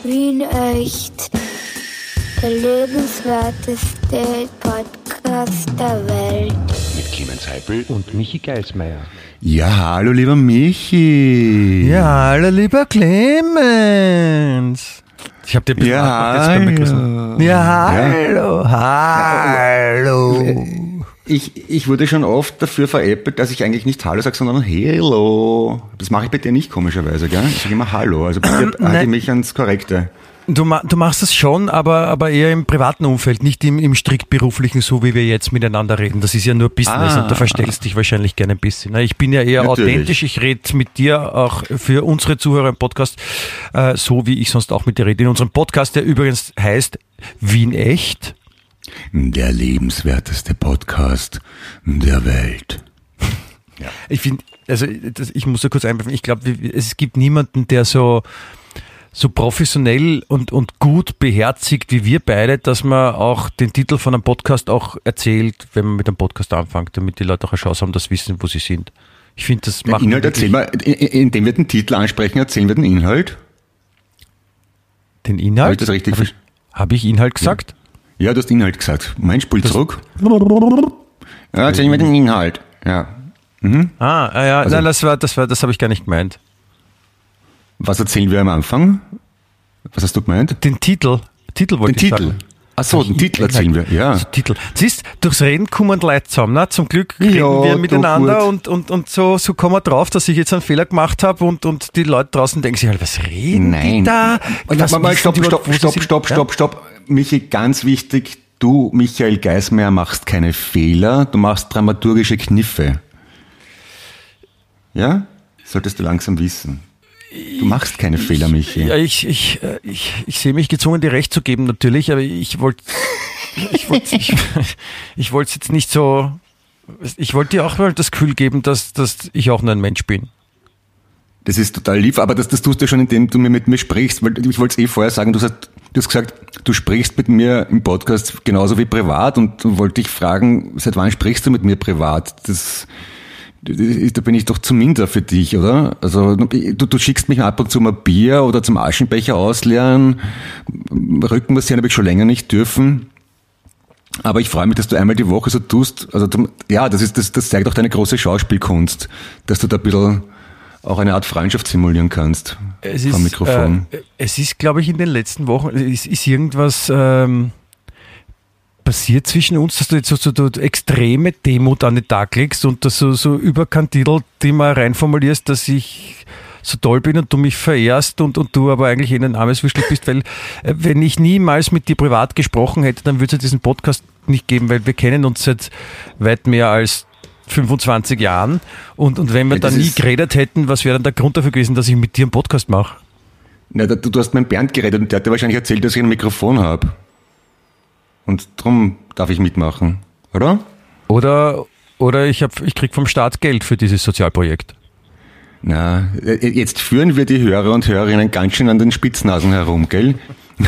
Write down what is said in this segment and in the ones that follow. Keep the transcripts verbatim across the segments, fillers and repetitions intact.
Wien echt. Der lebenswerteste Podcast der Welt. Mit Clemens Heipel und Michi Geismeier. Ja, hallo lieber Michi. Ja, hallo lieber Clemens. Ich hab dir ein bisschen ja, jetzt beim Mikrofon. Ja, hallo, ja. hallo. Ich, ich wurde schon oft dafür veräppelt, dass ich eigentlich nicht Hallo sage, sondern Hello. Das mache ich bei dir nicht, komischerweise, gell? Ich sage immer Hallo, also bei dir halte ich mich ans Korrekte. Du, du machst das schon, aber, aber eher im privaten Umfeld, nicht im, im strikt beruflichen, so wie wir jetzt miteinander reden. Das ist ja nur Business ah, und da verstellst dich wahrscheinlich gerne ein bisschen. Ich bin ja eher natürlich authentisch, ich rede mit dir auch für unsere Zuhörer im Podcast, äh, so wie ich sonst auch mit dir rede. In unserem Podcast, der übrigens heißt Wien echt. Der lebenswerteste Podcast der Welt. Ja. Ich finde, also das, ich muss da kurz einwerfen, ich glaube, es gibt niemanden, der so so professionell und, und gut beherzigt wie wir beide, dass man auch den Titel von einem Podcast auch erzählt, wenn man mit einem Podcast anfängt, damit die Leute auch eine Chance haben, das wissen, wo sie sind. Ich finde, das macht... Den Inhalt erzählen wir, indem wir den Titel ansprechen, erzählen wir den Inhalt. Den Inhalt? Habe ich das richtig verstanden? Habe ich Inhalt gesagt? Ja, du hast Inhalt gesagt. Mein Spiel zurück. Ja, erzählen wir den Inhalt. Ja. Mhm. Ah, ah, ja, also, nein, das war, das war, das habe ich gar nicht gemeint. Was erzählen wir am Anfang? Was hast du gemeint? Den Titel. Titel wollte den ich Titel. sagen. Ach so, den Titel erzählen wir, ja. Also Titel. Siehst, durchs Reden kommen Leute zusammen, ne? Zum Glück reden ja, wir miteinander und, und, und so, so kommen wir drauf, dass ich jetzt einen Fehler gemacht habe und, und die Leute draußen denken sich halt, was reden Nein. die da? Was mal, mal, stopp, stopp, stopp, stopp, stopp, stopp. Michi, ganz wichtig, du, Michael Geismeier, machst keine Fehler, du machst dramaturgische Kniffe. Ja? Solltest du langsam wissen. Du machst keine ich, Fehler, Michi. Ja, ich, ich, ich, ich sehe mich gezwungen, dir recht zu geben, natürlich, aber ich wollte ich wollte ich, ich wollte jetzt nicht so, ich wollte dir auch mal das Gefühl geben, dass, dass ich auch nur ein Mensch bin. Das ist total lieb, aber das, das tust du schon, indem du mir mit mir sprichst, weil ich wollte es eh vorher sagen, du hast, du hast gesagt, du sprichst mit mir im Podcast genauso wie privat und wollte dich fragen, seit wann sprichst du mit mir privat? Das... Da bin ich doch zu minder für dich, oder? Also du, du schickst mich ab und zu mal Bier oder zum Aschenbecher ausleeren. Rückenmassieren habe ich schon länger nicht dürfen. Aber ich freue mich, dass du einmal die Woche so tust. Also du, ja, das ist das, das zeigt auch deine große Schauspielkunst, dass du da ein bisschen auch eine Art Freundschaft simulieren kannst es vom ist, Mikrofon. Äh, es ist, glaube ich, in den letzten Wochen, es ist irgendwas... Ähm passiert zwischen uns, dass du jetzt so, so, so extreme Demut an den Tag legst und das so, so überkandidelt immer reinformulierst, dass ich so toll bin und du mich verehrst und, und du aber eigentlich in ein armes Würstel bist, weil äh, wenn ich niemals mit dir privat gesprochen hätte, dann würde es diesen Podcast nicht geben, weil wir kennen uns seit weit mehr als fünfundzwanzig Jahren und, und wenn wir ja, dann nie geredet hätten, was wäre dann der Grund dafür gewesen, dass ich mit dir einen Podcast mache? Na, du, du hast mit Bernd geredet und der hat dir wahrscheinlich erzählt, dass ich ein Mikrofon habe. Und drum darf ich mitmachen, oder? Oder, oder ich, hab, ich krieg vom Staat Geld für dieses Sozialprojekt. Na, jetzt führen wir die Hörer und Hörerinnen ganz schön an den Spitznasen herum, gell?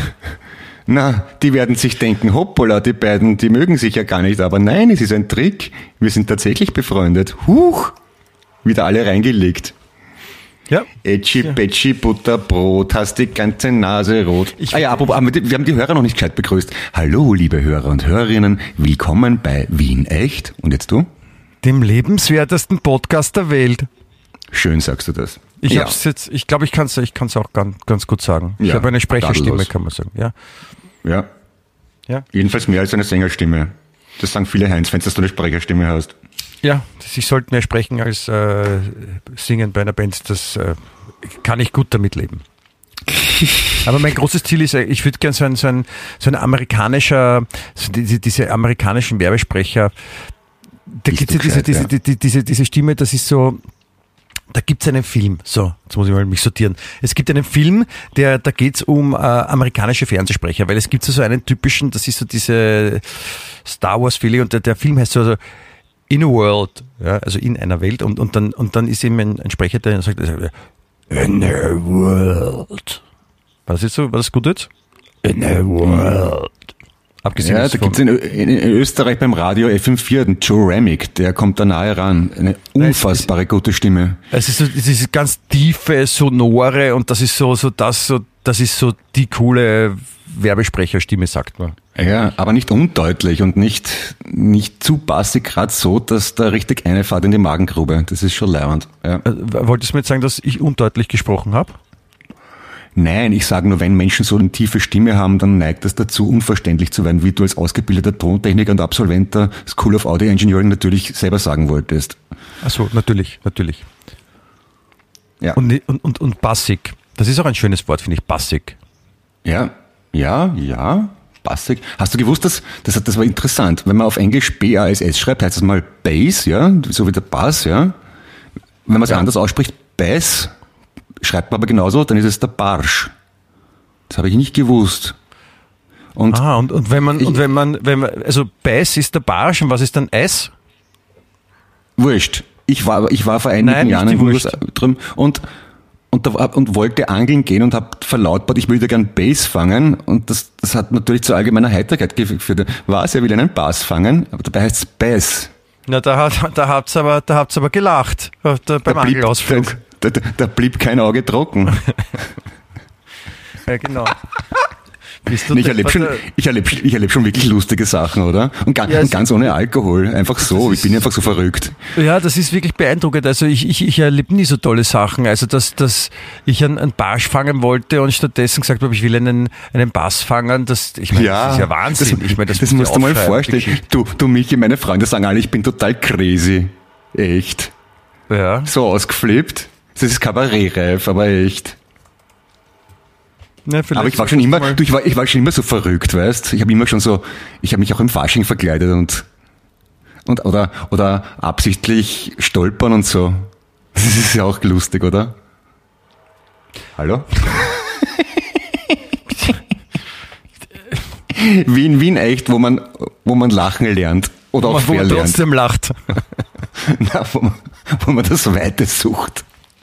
Na, die werden sich denken, hoppala, die beiden, die mögen sich ja gar nicht, aber nein, es ist ein Trick. Wir sind tatsächlich befreundet. Huch! Wieder alle reingelegt. Ja. Etschi, ja. Petschi, Butter, Brot, hast die ganze Nase rot. Ich ah ja, aber wir haben die Hörer noch nicht gescheit begrüßt. Hallo, liebe Hörer und Hörerinnen, willkommen bei Wien echt. Und jetzt du? Dem lebenswertesten Podcast der Welt. Schön sagst du das. Ich ja. hab's jetzt, ich glaube, ich kann es ich kann's auch ganz, ganz gut sagen. Ja, ich habe eine Sprecherstimme, tadellos. Kann man sagen. Ja. Ja. Ja. Jedenfalls mehr als eine Sängerstimme. Das sagen viele Heinz-Fans, dass du eine Sprecherstimme hast. Ja, ich sollte mehr sprechen als äh, singen bei einer Band. Das äh, kann ich gut damit leben. Aber mein großes Ziel ist, ich würde gerne so ein, so ein, so ein amerikanischer, so diese, diese amerikanischen Werbesprecher, da gibt es ja diese, diese, die, diese, diese Stimme, das ist so, da gibt es einen Film, so, jetzt muss ich mal mich sortieren. Es gibt einen Film, der, da geht es um äh, amerikanische Fernsehsprecher, weil es gibt so einen typischen, das ist so diese Star Wars-Feeling und der, der Film heißt so, also In a World, ja, also in einer Welt und, und, dann, und dann ist eben ein, ein Sprecher, der sagt, In a World. War das jetzt so, war das gut jetzt? In a World. Abgesehen ja, da gibt es in, in, in Österreich beim Radio F M vier den Joe Remick, der kommt da nahe ran. Eine unfassbare Nein, es, gute Stimme. Es ist so, es ist ganz tiefe, sonore und das ist so, so das, so das ist so die coole Werbesprecherstimme, sagt man. Ja, aber nicht undeutlich und nicht, nicht zu bassig, gerade so, dass da richtig eine Fahrt in die Magengrube. Das ist schon leibend. Ja. Äh, wolltest du mir jetzt sagen, dass ich undeutlich gesprochen habe? Nein, ich sage nur, wenn Menschen so eine tiefe Stimme haben, dann neigt das dazu, unverständlich zu werden, wie du als ausgebildeter Tontechniker und Absolvent der School of Audio Engineering natürlich selber sagen wolltest. Ach so, natürlich, natürlich. Ja. Und, und, und, und bassig. Das ist auch ein schönes Wort, finde ich, bassig. Ja, ja, ja, bassig. Hast du gewusst, dass, das, das war interessant, wenn man auf Englisch B A S S schreibt, heißt das mal Bass, ja, so wie der Bass, ja. Wenn man es Ja. anders ausspricht, Bass, schreibt man aber genauso, dann ist es der Barsch. Das habe ich nicht gewusst. Und Ah, und, und wenn man, Ich- und wenn man, wenn man, also Bass ist der Barsch und was ist dann S? wurscht. Ich war, ich war vor einigen Nein, nicht Jahren die in Wurst. USA drüben und, und, da, und wollte angeln gehen und habe verlautbart, ich würde gern Bass fangen und das, das hat natürlich zu allgemeiner Heiterkeit geführt. Was, er will einen Bass fangen, aber dabei heißt es Bass. Na, da, hat, da habt's aber, da habt's aber gelacht, da, beim Da blieb, Angelausflug. da, da, da blieb kein Auge trocken. Ja, genau. Bist du Ich erlebe schon, ich erlebe, ich erlebe schon wirklich lustige Sachen, oder? Und ganz, Ja, es- und ganz ohne Alkohol. Einfach so. Ich bin einfach so verrückt. Ja, das ist wirklich beeindruckend. Also ich, ich, ich erlebe nie so tolle Sachen. Also dass, dass ich einen, einen Barsch fangen wollte und stattdessen gesagt habe, ich will einen, einen Bass fangen, das, ich meine, das ist ja Wahnsinn. Das, ich meine, das, das musst musst du mal aufschreiben, die vorstellen. Geschichte. Du, du, Michi, meine Freunde sagen alle, ich bin total crazy. Echt. Ja. So ausgeflippt. Das ist kabarettreif, aber echt. Ja, vielleicht Aber ich war schon solltest immer, du mal- du, ich war, ich war schon immer so verrückt, weißt? Ich habe immer schon so, ich habe mich auch im Fasching verkleidet und, und, oder, oder absichtlich stolpern und so. Das ist ja auch lustig, oder? Hallo? Wie in Wien echt, wo man, wo man lachen lernt. Oder auch wo man verlernt. trotzdem lacht. Na, wo, man, wo man das Weite sucht.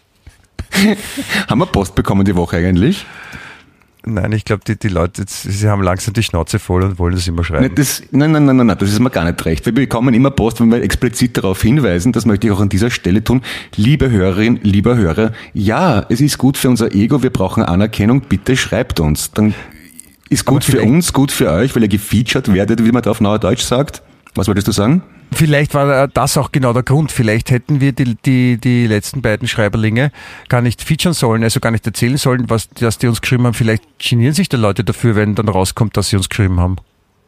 Haben wir Post bekommen die Woche eigentlich? Nein, ich glaube, die, die Leute, jetzt, sie haben langsam die Schnauze voll und wollen das immer schreiben. Nein, das, nein, nein, nein, nein, nein, das ist mir gar nicht recht. Wir bekommen immer Post, wenn wir explizit darauf hinweisen, das möchte ich auch an dieser Stelle tun. Liebe Hörerin, lieber Hörer, ja, es ist gut für unser Ego, wir brauchen Anerkennung, bitte schreibt uns. Dann ist gut für vielleicht- uns, gut für euch, weil ihr gefeatured werdet, wie man da auf Neudeutsch sagt. Was wolltest du sagen? Vielleicht war das auch genau der Grund. Vielleicht hätten wir die, die, die letzten beiden Schreiberlinge gar nicht featuren sollen, also gar nicht erzählen sollen, was dass die uns geschrieben haben. Vielleicht genieren sich die Leute dafür, wenn dann rauskommt, dass sie uns geschrieben haben.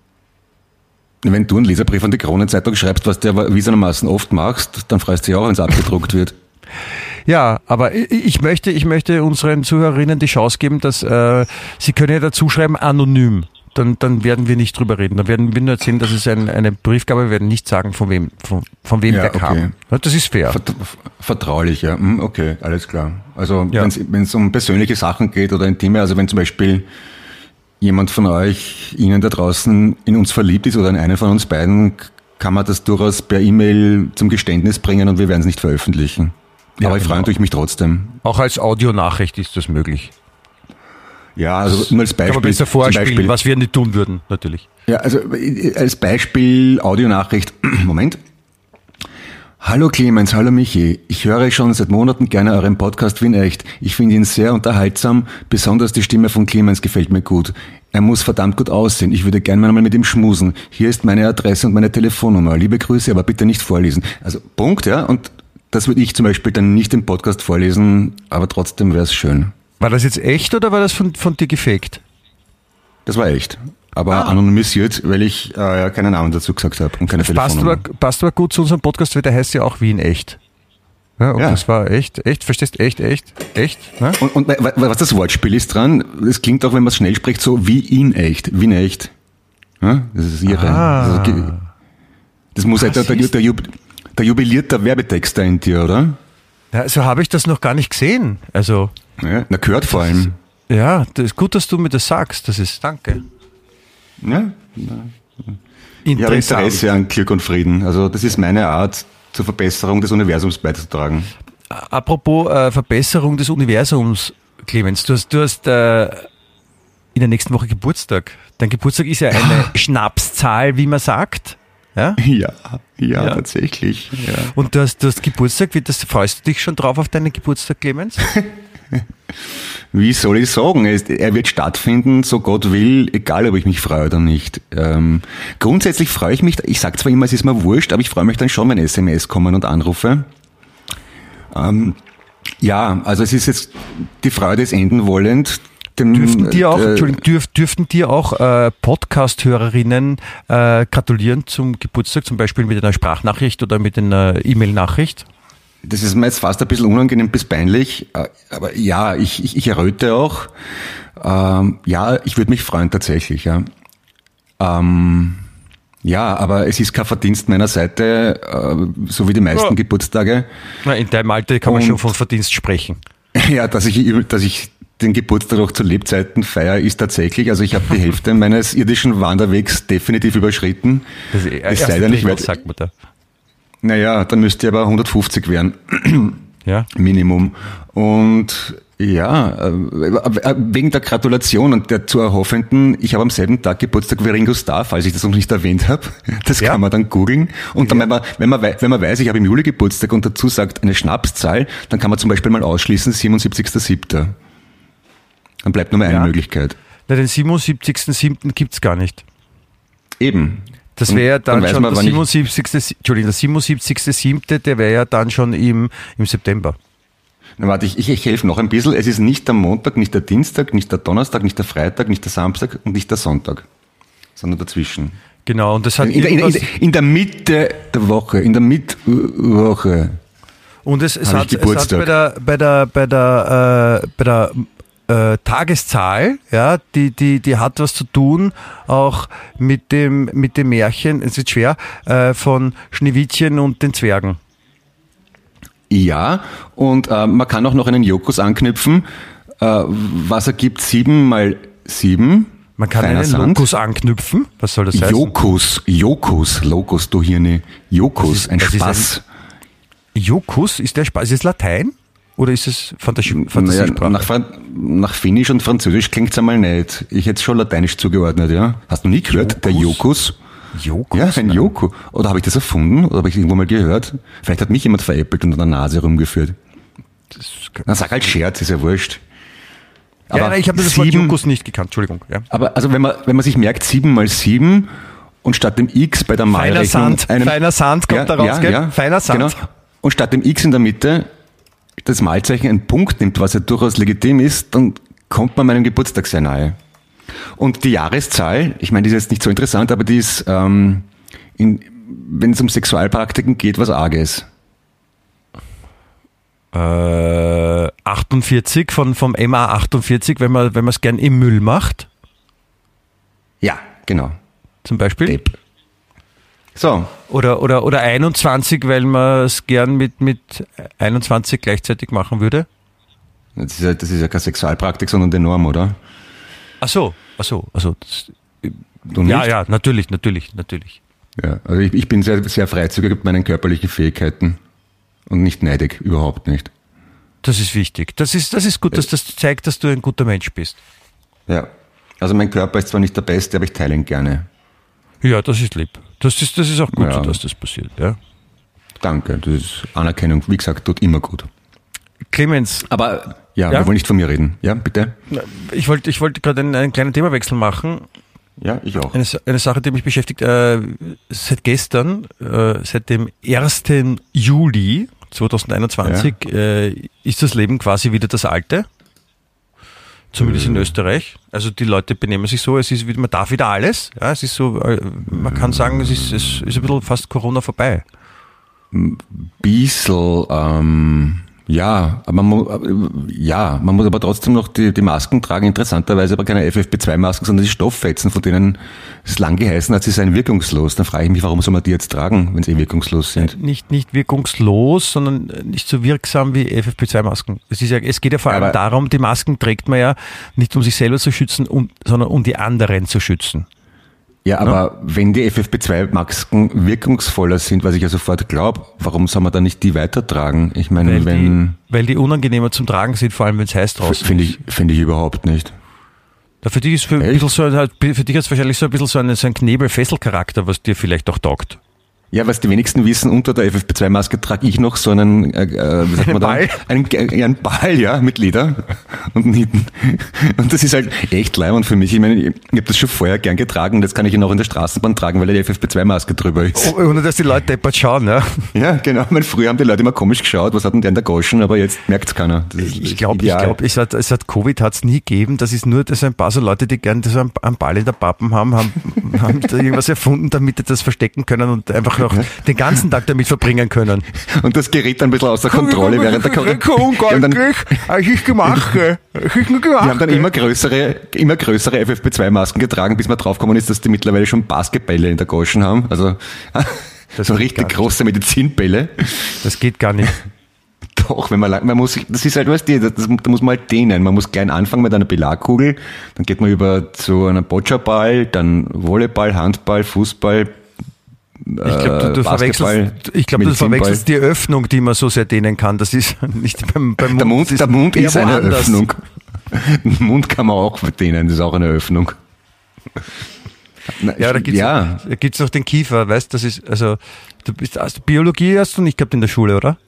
Wenn du einen Leserbrief an die Kronenzeitung schreibst, was du aber erwiesenermaßen oft machst, dann freust du dich auch, wenn es abgedruckt wird. Ja, aber ich- ich möchte, ich möchte unseren Zuhörerinnen die Chance geben, dass äh, sie können ja dazu schreiben, anonym. Dann, dann werden wir nicht drüber reden. Dann werden wir nur erzählen, dass es ein, eine Briefgabe, wir werden nicht sagen, von wem, von, von wem Ja, der kam. okay. Ja, das ist fair. Vert- Vertraulich, ja. Hm, okay, alles klar. Also Ja. wenn es um persönliche Sachen geht oder intime, also wenn zum Beispiel jemand von euch, Ihnen da draußen in uns verliebt ist oder in einen von uns beiden, kann man das durchaus per E-Mail zum Geständnis bringen und wir werden es nicht veröffentlichen. Ja, Aber ich genau. freue natürlich mich trotzdem. Auch als Audionachricht ist das möglich. Ja, also nur als Kann man Beispiel. besser zum vorspielen, Beispiel was wir nicht tun würden, natürlich. Ja, also äh, als Beispiel Audionachricht. Moment. Hallo Clemens, hallo Michi. Ich höre schon seit Monaten gerne euren Podcast Wien echt. Ich finde ihn sehr unterhaltsam, besonders die Stimme von Clemens gefällt mir gut. Er muss verdammt gut aussehen. Ich würde gerne mal mit ihm schmusen. Hier ist meine Adresse und meine Telefonnummer. Liebe Grüße, aber bitte nicht vorlesen. Also Punkt, ja. Und das würde ich zum Beispiel dann nicht im Podcast vorlesen, aber trotzdem wäre es schön. War das jetzt echt oder war das von, von dir gefaked? Das war echt. Aber anonymisiert, weil ich äh, ja keinen Namen dazu gesagt habe und keine Das passt Telefonnummer. aber, passt aber gut zu unserem Podcast, weil der heißt ja auch Wien echt. Ja, und Ja. das war echt, echt, verstehst? Echt, echt, echt. Ne? Und, und wa- wa- was das Wortspiel ist dran, das klingt auch, wenn man es schnell spricht, so wie in echt, wie in echt. Ja, das ist ihre. Ah. Also, ge- das muss halt der, der, der, Jub- der jubilierte Werbetexter in dir, oder? Ja, so habe ich das noch gar nicht gesehen. Also, Ja, na, gehört vor allem. ja, das ist gut, dass du mir das sagst. Das ist, danke. Ja, ich habe Interessant. Interesse an Glück und Frieden. Also das ist meine Art, zur Verbesserung des Universums beizutragen. Apropos äh, Verbesserung des Universums, Clemens, du hast, du hast äh, in der nächsten Woche Geburtstag. Dein Geburtstag ist ja eine Schnapszahl, wie man sagt. Ja? Ja, ja, Ja. tatsächlich. Ja. Und du hast, du hast Geburtstag, wie das, freust du dich schon drauf auf deinen Geburtstag, Clemens? Wie soll ich sagen? Er wird stattfinden, so Gott will, egal ob ich mich freue oder nicht. Ähm, grundsätzlich freue ich mich, ich sage zwar immer, es ist mir wurscht, aber ich freue mich dann schon, wenn S M S kommen und Anrufe. Ähm, ja, also es ist jetzt, die Freude ist enden wollend. Dem, dürften dir auch, äh, Entschuldigung, dürf, dürften dir auch äh, Podcast-Hörerinnen äh, gratulieren zum Geburtstag, zum Beispiel mit einer Sprachnachricht oder mit einer E-Mail-Nachricht? Das ist mir jetzt fast ein bisschen unangenehm bis peinlich, aber ja, ich, ich, ich erröte auch. Ähm, ja, ich würde mich freuen tatsächlich, ja. Ähm, ja, aber es ist kein Verdienst meiner Seite, äh, so wie die meisten ja. Geburtstage. Na, in deinem Alter kann man Und, schon von Verdienst sprechen. Ja, dass ich, dass ich den Geburtstag auch zu Lebzeiten feiere, ist tatsächlich, also ich habe die Hälfte meines irdischen Wanderwegs definitiv überschritten. Das ist es sei denn, ich werde, sagt man da. Naja, dann müsste ich aber hundertfünfzig werden. Ja. Minimum. Und ja, wegen der Gratulation und der zu erhoffenden, ich habe am selben Tag Geburtstag wie Ringo Starr, falls ich das noch nicht erwähnt habe. Das ja. kann man dann googeln. Und dann, ja. wenn, man, wenn, man, wenn man weiß, ich habe im Juli Geburtstag und dazu sagt eine Schnapszahl, dann kann man zum Beispiel mal ausschließen, siebenundsiebzigster siebter Dann bleibt nur mal eine ja. Möglichkeit. Na, den siebenundsiebzigsten siebten gibt's gar nicht. Eben. Das wäre ja dann, dann schon man, der siebenundsiebzigste Entschuldigung, der siebenundsiebzigste siebte der wäre ja dann schon im, im September. Na warte, ich, ich, ich helfe noch ein bisschen. Es ist nicht der Montag, nicht der Dienstag, nicht der Donnerstag, nicht der Freitag, nicht der Samstag und nicht der Sonntag, sondern dazwischen. Genau, und das hat in, in, in, in der Mitte der Woche, in der Mittwoche. Und es, es, hat, es hat bei der, bei der, bei der, äh, bei der Äh, Tageszahl, ja, die, die, die hat was zu tun, auch mit dem, mit dem Märchen, es ist schwer, äh, von Schneewittchen und den Zwergen. Ja, und äh, man kann auch noch einen Jokus anknüpfen, äh, was ergibt sieben mal sieben. Man kann einen Sand. Lokus anknüpfen, was soll das heißen? Jokus, Jokus, Locus, du Hirne, Jokus, ist, ein Spaß. Ist ein, Jokus, ist der Spaß, ist das Latein? Oder ist es Fantasie, Fantasiesprache? Naja, nach, nach Finnisch und Französisch klingt es einmal nicht. Ich hätte es schon lateinisch zugeordnet, ja. Hast du nie gehört? Jokus? Der Jokus? Jokus? Ja, ein Joku. Oder habe ich das erfunden? Oder habe ich irgendwo mal gehört? Vielleicht hat mich jemand veräppelt und an der Nase rumgeführt. Na, sag halt Scherz, ist ja wurscht. Aber ja, nein, ich habe das Wort Jokus nicht gekannt, Entschuldigung. Ja. Aber also wenn man, wenn man sich merkt, sieben mal sieben und statt dem X bei der Malrechnung... Feiner Sand, einem, feiner Sand kommt ja, da raus, ja, gell? Ja, feiner Sand. Genau. Und statt dem X in der Mitte das Malzeichen einen Punkt nimmt, was ja durchaus legitim ist, dann kommt man meinem Geburtstag sehr nahe. Und die Jahreszahl, ich meine, die ist jetzt nicht so interessant, aber die ist, ähm, in, wenn es um Sexualpraktiken geht, was Arges. Äh, achtundvierzig von, vom M A achtundvierzig, wenn man, wenn man es gern im Müll macht. Ja, genau. Zum Beispiel? Tape. So. Oder, oder, oder einundzwanzig, weil man es gern mit, mit einundzwanzig gleichzeitig machen würde? Das ist ja, das ist ja keine Sexualpraktik, sondern die Norm, oder? Ach so, ach so, ach so. Das, du nicht? Ja, ja, natürlich, natürlich, natürlich. Ja, also ich, ich bin sehr, sehr freizügig mit meinen körperlichen Fähigkeiten und nicht neidig, überhaupt nicht. Das ist wichtig. Das ist, das ist gut, dass das zeigt, dass du ein guter Mensch bist. Ja, also mein Körper ist zwar nicht der beste, aber ich teile ihn gerne. Ja, das ist lieb. Das ist, das ist auch gut, ja. so, dass das passiert. Ja. Danke, das ist Anerkennung, wie gesagt, tut immer gut. Clemens. Aber ja, ja? wir wollen nicht von mir reden. Ja, bitte? Ich wollte ich wollte gerade einen, einen kleinen Themawechsel machen. Ja, ich auch. Eine, eine Sache, die mich beschäftigt. Äh, seit gestern, äh, seit dem ersten Juli zweitausendeinundzwanzig, ja. äh, ist das Leben quasi wieder das alte. Zumindest in Österreich. Also die Leute benehmen sich so, es ist, man darf wieder alles. Ja, es ist so, man kann sagen, es ist, es ist ein bisschen fast Corona vorbei. Bissl, ähm, ja, aber man, ja, man muss aber trotzdem noch die, die Masken tragen. Interessanterweise aber keine F F P zwei Masken, sondern die Stofffetzen, von denen es lang geheißen hat, sie seien wirkungslos. Dann frage ich mich, warum soll man die jetzt tragen, wenn sie eh wirkungslos sind? Nicht, nicht wirkungslos, sondern nicht so wirksam wie F F P zwei Masken. Es ist ja, es geht ja vor allem aber darum, die Masken trägt man ja nicht, um sich selber zu schützen, um, sondern um die anderen zu schützen. Ja, aber ja? wenn die F F P zwei Masken wirkungsvoller sind, was ich ja sofort glaube, warum soll man dann nicht die weitertragen? Ich meine, weil wenn... Die, weil die unangenehmer zum Tragen sind, vor allem wenn es heiß draußen find ist. Finde ich, find ich überhaupt nicht. Ja, für dich ist für, ein bisschen so, für dich ist wahrscheinlich so ein bisschen so ein, so ein Knebel-Fessel-Charakter, was dir vielleicht auch taugt. Ja, was die wenigsten wissen, unter der F F P zwei Maske trage ich noch so einen, äh, wie sagt man da? Ball? Einen, äh, einen Ball, ja, mit Leder und Nieten. Und das ist halt echt leibend für mich. Ich meine, ich, ich habe das schon vorher gern getragen, das kann ich ihn auch in der Straßenbahn tragen, weil da die F F P zwei Maske drüber ist. Oh, ohne dass die Leute deppert schauen, ja. Ja, genau. Ich meine, früher haben die Leute immer komisch geschaut, was hat denn der in der Goschen, aber jetzt merkt's keiner. Das ist Ich glaube, ich ideal. glaube, es hat, es hat Covid hat's nie gegeben. Das ist nur, dass ein paar so Leute, die gerne so einen, einen Ball in der Pappen haben, haben, haben da irgendwas erfunden, damit sie das verstecken können und einfach noch den ganzen Tag damit verbringen können. Und das gerät dann ein bisschen außer Kontrolle während der Corona. Unglücklich, ich gemacht. Ich nur gemacht. Die haben dann immer größere, immer größere F F P zwei Masken getragen, bis man draufgekommen ist, dass die mittlerweile schon Basketbälle in der Goschen haben. Also Das so geht richtig gar nicht. große Medizinbälle. Das geht gar nicht. Doch, wenn man lang, man muss, das ist halt, weißt du, das, das, da muss man halt dehnen. Man muss klein anfangen mit einer Billardkugel, dann geht man über zu einem Bocciaball, dann Volleyball, Handball, Fußball, Ich glaube, du, du, verwechselst, ich glaub, du verwechselst die Öffnung, die man so sehr dehnen kann. Das ist nicht beim, beim Mund. Der Mund, ist der Mund ist eine woanders. Öffnung. Den Mund kann man auch dehnen, das ist auch eine Öffnung. Na, Ja, da gibt's, ja. da gibt's noch den Kiefer, weißt, das ist, also, du bist, also Biologie hast du nicht gehabt in der Schule, oder?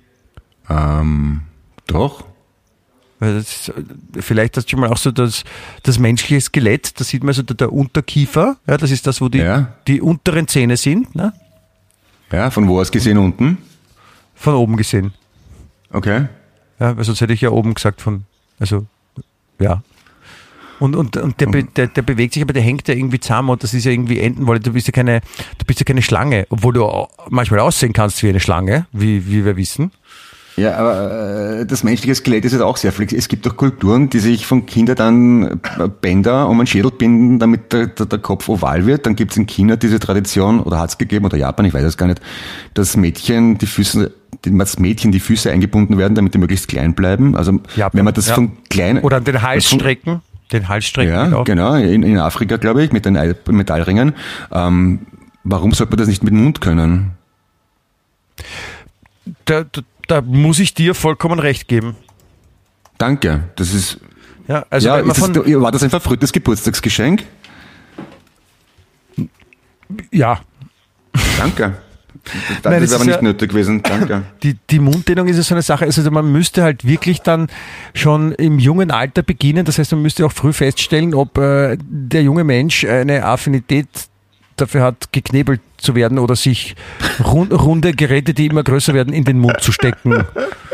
Ähm, doch. Weil das ist, vielleicht hast du schon mal auch so das, das menschliche Skelett, da sieht man so der, der Unterkiefer, ja, das ist das, wo die, Ja. die unteren Zähne sind, ne? Ja, von wo aus gesehen unten? Von oben gesehen. Okay. Ja, weil sonst hätte ich ja oben gesagt von, also, ja. Und, und, und der, be- der, der bewegt sich, aber der hängt ja irgendwie zusammen und das ist ja irgendwie Entenwolle. Du bist ja keine, du bist ja keine Schlange, obwohl du au- manchmal aussehen kannst wie eine Schlange, wie, wie wir wissen. Ja, aber äh, das menschliche Skelett ist halt auch sehr flexibel. Es gibt auch Kulturen, die sich von Kindern dann äh, Bänder um den Schädel binden, damit der, der, der Kopf oval wird. Dann gibt es in China diese Tradition, oder hat es gegeben, oder Japan, ich weiß es gar nicht, dass Mädchen die Füße, dass Mädchen die Füße eingebunden werden, damit die möglichst klein bleiben. Also Japan, wenn man das ja. von klein... Oder an den Hals von- strecken. Den Hals strecken. Ja, auch. genau, in, in Afrika, glaube ich, mit den Ei- Metallringen. Ähm, warum sollte man das nicht mit dem Mund können? Da, da, da muss ich dir vollkommen recht geben. Danke, das ist... Ja, also ja, wenn man ist von, das, war das ein verfrühtes Geburtstagsgeschenk? ja, Danke. Das, Nein, das es ist aber ist nicht ja- nötig gewesen, danke. die, die Munddehnung ist ja so eine Sache, also man müsste halt wirklich dann schon im jungen Alter beginnen, das heißt, man müsste auch früh feststellen, ob äh, der junge Mensch eine Affinität dafür hat, geknebelt zu werden oder sich rund, runde Geräte, die immer größer werden, in den Mund zu stecken.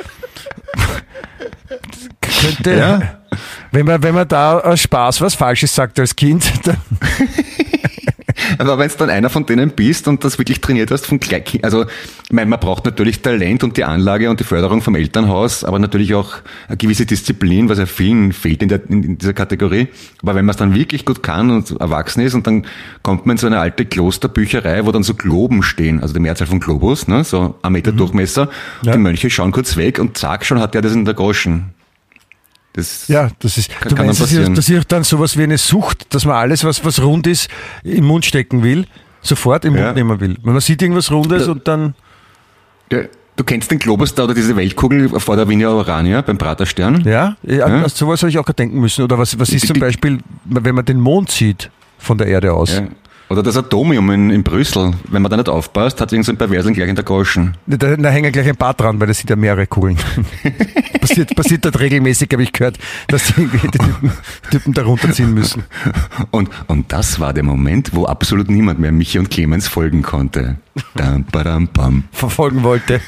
Könnte, Ja. wenn man, wenn man da aus Spaß was Falsches sagt als Kind, dann Aber wenn es dann einer von denen bist und das wirklich trainiert hast von klein, also ich meine, man braucht natürlich Talent und die Anlage und die Förderung vom Elternhaus, aber natürlich auch eine gewisse Disziplin, was ja vielen fehlt in, der, in dieser Kategorie. Aber wenn man es dann wirklich gut kann und erwachsen ist und dann kommt man in so eine alte Klosterbücherei, wo dann so Globen stehen, also die Mehrzahl von Globus, ne, so ein Meter Durchmesser, Ja. die Mönche schauen kurz weg und zack, schon hat der das in der Goschen. Das ja, das ist, Kann- du kann meinst, dann das ist, passieren. das ist dann sowas wie eine Sucht, dass man alles, was, was rund ist, im Mund stecken will, sofort im Ja. Mund nehmen will. Wenn man sieht irgendwas Rundes Ja. und dann, Der, du kennst den Globus da oder diese Weltkugel vor der Wiener Orania beim Praterstern? ja, ja. Ja. An sowas habe ich auch gedenken müssen. Oder was, was ist Die- zum die- Beispiel, wenn man den Mond sieht von der Erde aus? Ja. Oder das Atomium in, in Brüssel. Wenn man da nicht aufpasst, hat irgend so ein Perversling gleich in der Goschen. Da, da hängen gleich ein paar dran, weil das sind ja mehrere Kugeln. passiert, passiert dort regelmäßig, habe ich gehört, dass die, die Typen, Typen da runterziehen müssen. Und, und das war der Moment, wo absolut niemand mehr Michi und Clemens folgen konnte. Dam, badam, bam. Verfolgen wollte.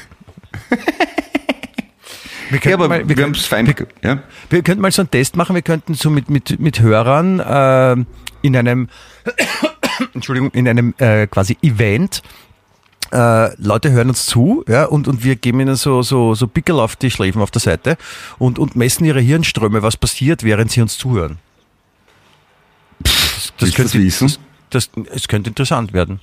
Wir Ja, könnten aber mal, wir wir könnten- haben es fein. Ja? Wir könnten mal so einen Test machen, wir könnten so mit, mit, mit Hörern äh, in einem Entschuldigung, in einem äh, quasi Event. Äh, Leute hören uns zu, ja, und, und wir geben ihnen so, so, so Pickel auf die Schläfen auf der Seite und, und messen ihre Hirnströme, was passiert, während sie uns zuhören. Das, Willst du das wissen? Das, das, es könnte interessant werden.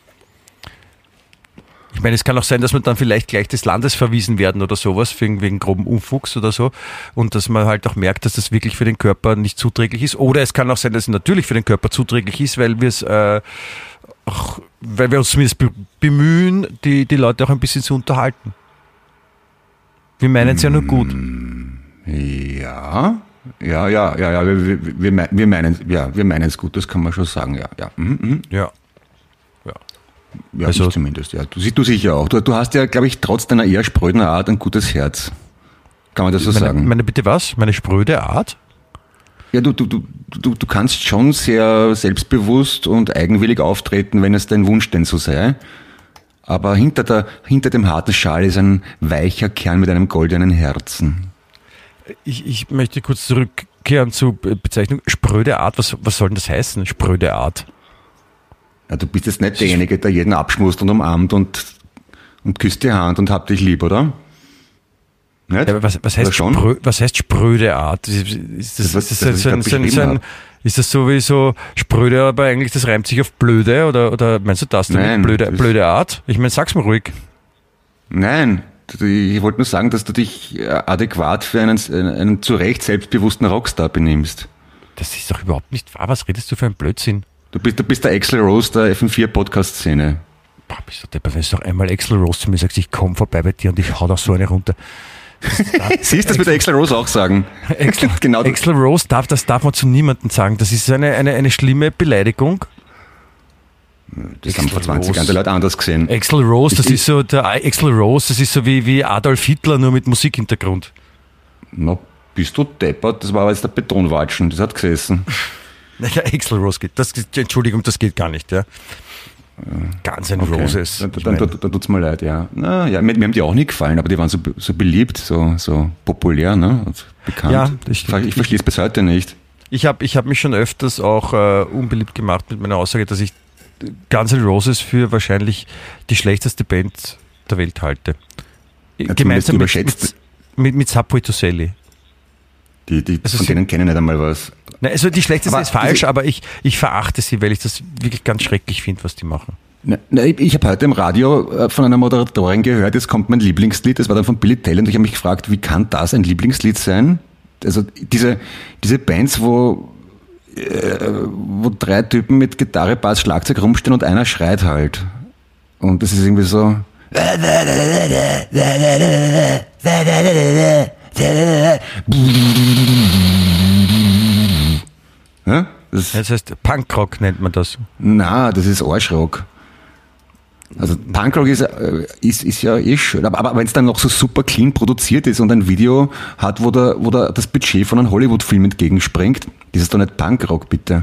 Ich meine, es kann auch sein, dass wir dann vielleicht gleich des Landes verwiesen werden oder sowas, wegen, wegen groben Unfugs oder so. Und dass man halt auch merkt, dass das wirklich für den Körper nicht zuträglich ist. Oder es kann auch sein, dass es natürlich für den Körper zuträglich ist, weil wir es äh, auch, weil wir uns zumindest be- bemühen, die, die Leute auch ein bisschen zu unterhalten. Wir meinen es ja nur gut. Ja. Ja, ja, ja, ja, wir, wir, wir, me- wir meinen, ja, wir meinen es gut, das kann man schon sagen, ja, ja. Mhm, mhm. Ja. Ja. Ja, Also- ich zumindest, ja. Du, du sicher auch. Du, du hast ja, glaube ich, trotz deiner eher spröden Art ein gutes Herz. Kann man das so Meine, sagen? meine bitte was? Meine spröde Art? Ja, du, du, du, du, du kannst schon sehr selbstbewusst und eigenwillig auftreten, wenn es dein Wunsch denn so sei. Aber hinter, der, hinter dem harten Schal ist ein weicher Kern mit einem goldenen Herzen. Ich, ich möchte kurz zurückkehren zur Bezeichnung spröde Art. Was, was soll denn das heißen? Spröde Art. Ja, du bist jetzt nicht derjenige, der jeden abschmust und umarmt und, und küsst die Hand und habt dich lieb, oder? Nicht? Ja, aber was, was, Oder heißt schon? sprö, was heißt spröde Art? Ist, ist, das, Das, was- ist, das, das was so ein, ich so ein, gerade so ein, beschrieben ist das so wie so spröde, aber eigentlich das reimt sich auf blöde? Oder, oder meinst du das damit? Nein, blöde, das- blöde Art? Ich meine, sag's mal ruhig. Nein, ich wollte nur sagen, dass du dich adäquat für einen, einen zu Recht selbstbewussten Rockstar benimmst. Das ist doch überhaupt nicht wahr. Was redest du für einen Blödsinn? Du bist, du bist der Axl Rose der F M vier Podcast-Szene. Boah, bist du deppert, wenn du doch einmal Axl Rose zu mir sagst, ich komm vorbei bei dir und ich hau da so eine runter. Siehst du, das wird der Axl Rose auch sagen. Axl, Genau. Axl Rose darf, das darf man zu niemandem sagen. Das ist eine, eine, eine schlimme Beleidigung. Das haben vor Axl zwanzig Rose. Jahren die Leute anders gesehen. Axl Rose, das Ich- ist so der Axl Rose, das ist so wie, wie Adolf Hitler, nur mit Musikhintergrund. Na, bist du deppert? Das war aber jetzt der Betonwatschen, das hat gesessen. Naja, Axl Rose geht. Das, Entschuldigung, das geht gar nicht, ja. Ganz ein Roses. Dann, Ich dann, mein, dann, dann tut's mir leid, ja. Na, ja, mir, mir haben die auch nicht gefallen, aber die waren so, so beliebt, so, so populär, ne? Und bekannt. Ja, das ich, stimmt. ich verstehe es bis heute nicht. ich habe ich hab mich schon öfters auch äh, unbeliebt gemacht mit meiner Aussage, dass ich Guns N' Roses für wahrscheinlich die schlechteste Band der Welt halte. zumindest Gemeinsam mit, überschätzt. mit, mit, mit Subway to Sally. Die, die, Also von sie- denen kennen nicht einmal was. Nein, also die schlechteste Aber ist falsch, diese- aber ich, ich verachte sie, weil ich das wirklich ganz schrecklich finde, was die machen. Na, na, ich ich habe heute im Radio äh, von einer Moderatorin gehört, jetzt kommt mein Lieblingslied, das war dann von Billy Talent, und ich habe mich gefragt, wie kann das ein Lieblingslied sein? Also diese, diese Bands, wo, äh, wo drei Typen mit Gitarre, Bass, Schlagzeug rumstehen und einer schreit halt. Und das ist irgendwie so... Ja? Das, Das heißt, Punkrock nennt man das. na, das ist Arschrock. Also Punkrock ist, äh, ist, ist ja eh schön, aber, aber wenn es dann noch so super clean produziert ist und ein Video hat, wo der, wo der das Budget von einem Hollywood-Film entgegenspringt, das ist doch nicht Punkrock, bitte.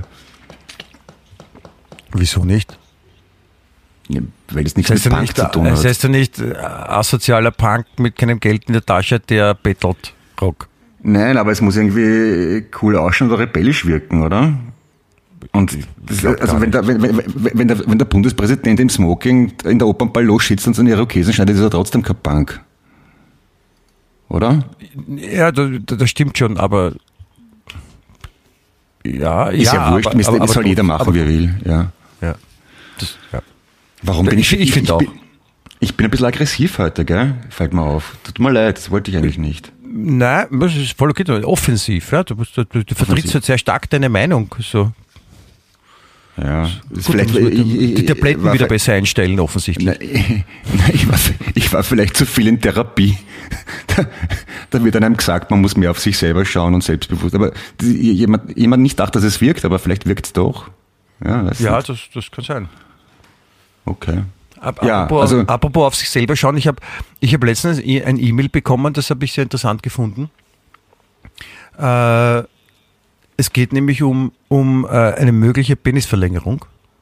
Wieso nicht? Ja, weil das nichts Das heißt mit ja Punk nicht, zu tun das hat. heißt ja nicht äh, asozialer Punk mit keinem Geld in der Tasche, der bettelt Rock. Nein, aber es muss irgendwie cool ausschauen oder rebellisch wirken, oder? Und das, glaub also gar wenn der, wenn, wenn, wenn, der, wenn der Bundespräsident im Smoking in der Opernball sitzt und so einen Irokesen schneidet, ist er trotzdem kein Punk. Oder? Ja, das, das stimmt schon, aber ja, Ist ja, ja wurscht, aber, das aber, soll aber, jeder machen, aber, wie er will. Ja. Ja, das, ja. Warum bin Ich- ich, ich find auch. bin, ich bin ein bisschen aggressiv heute, gell? Fällt mir auf. Tut mir leid, das wollte ich eigentlich nicht. Nein, das ist voll okay. Offensiv, ja. Du, musst- du, du, du vertrittst halt sehr stark deine Meinung. So. Ja. Das ist Gut, vielleicht, dann muss man ich- ich- die Tabletten war wieder vielleicht- besser einstellen, offensichtlich. Nein, nein, ich, war, ich war vielleicht zu viel in Therapie. Da, da wird einem gesagt, man muss mehr auf sich selber schauen und selbstbewusst. Aber die- jemand, jemand nicht dachte, dass es wirkt, aber vielleicht wirkt es doch. Ja, weiß Ja, nicht. das, das kann sein. Okay. Ab, Ja, apropos, also- apropos auf sich selber schauen, ich habe ich hab letztens ein E-Mail bekommen, das habe ich sehr interessant gefunden. Äh, es geht nämlich um, um äh, eine mögliche Penisverlängerung.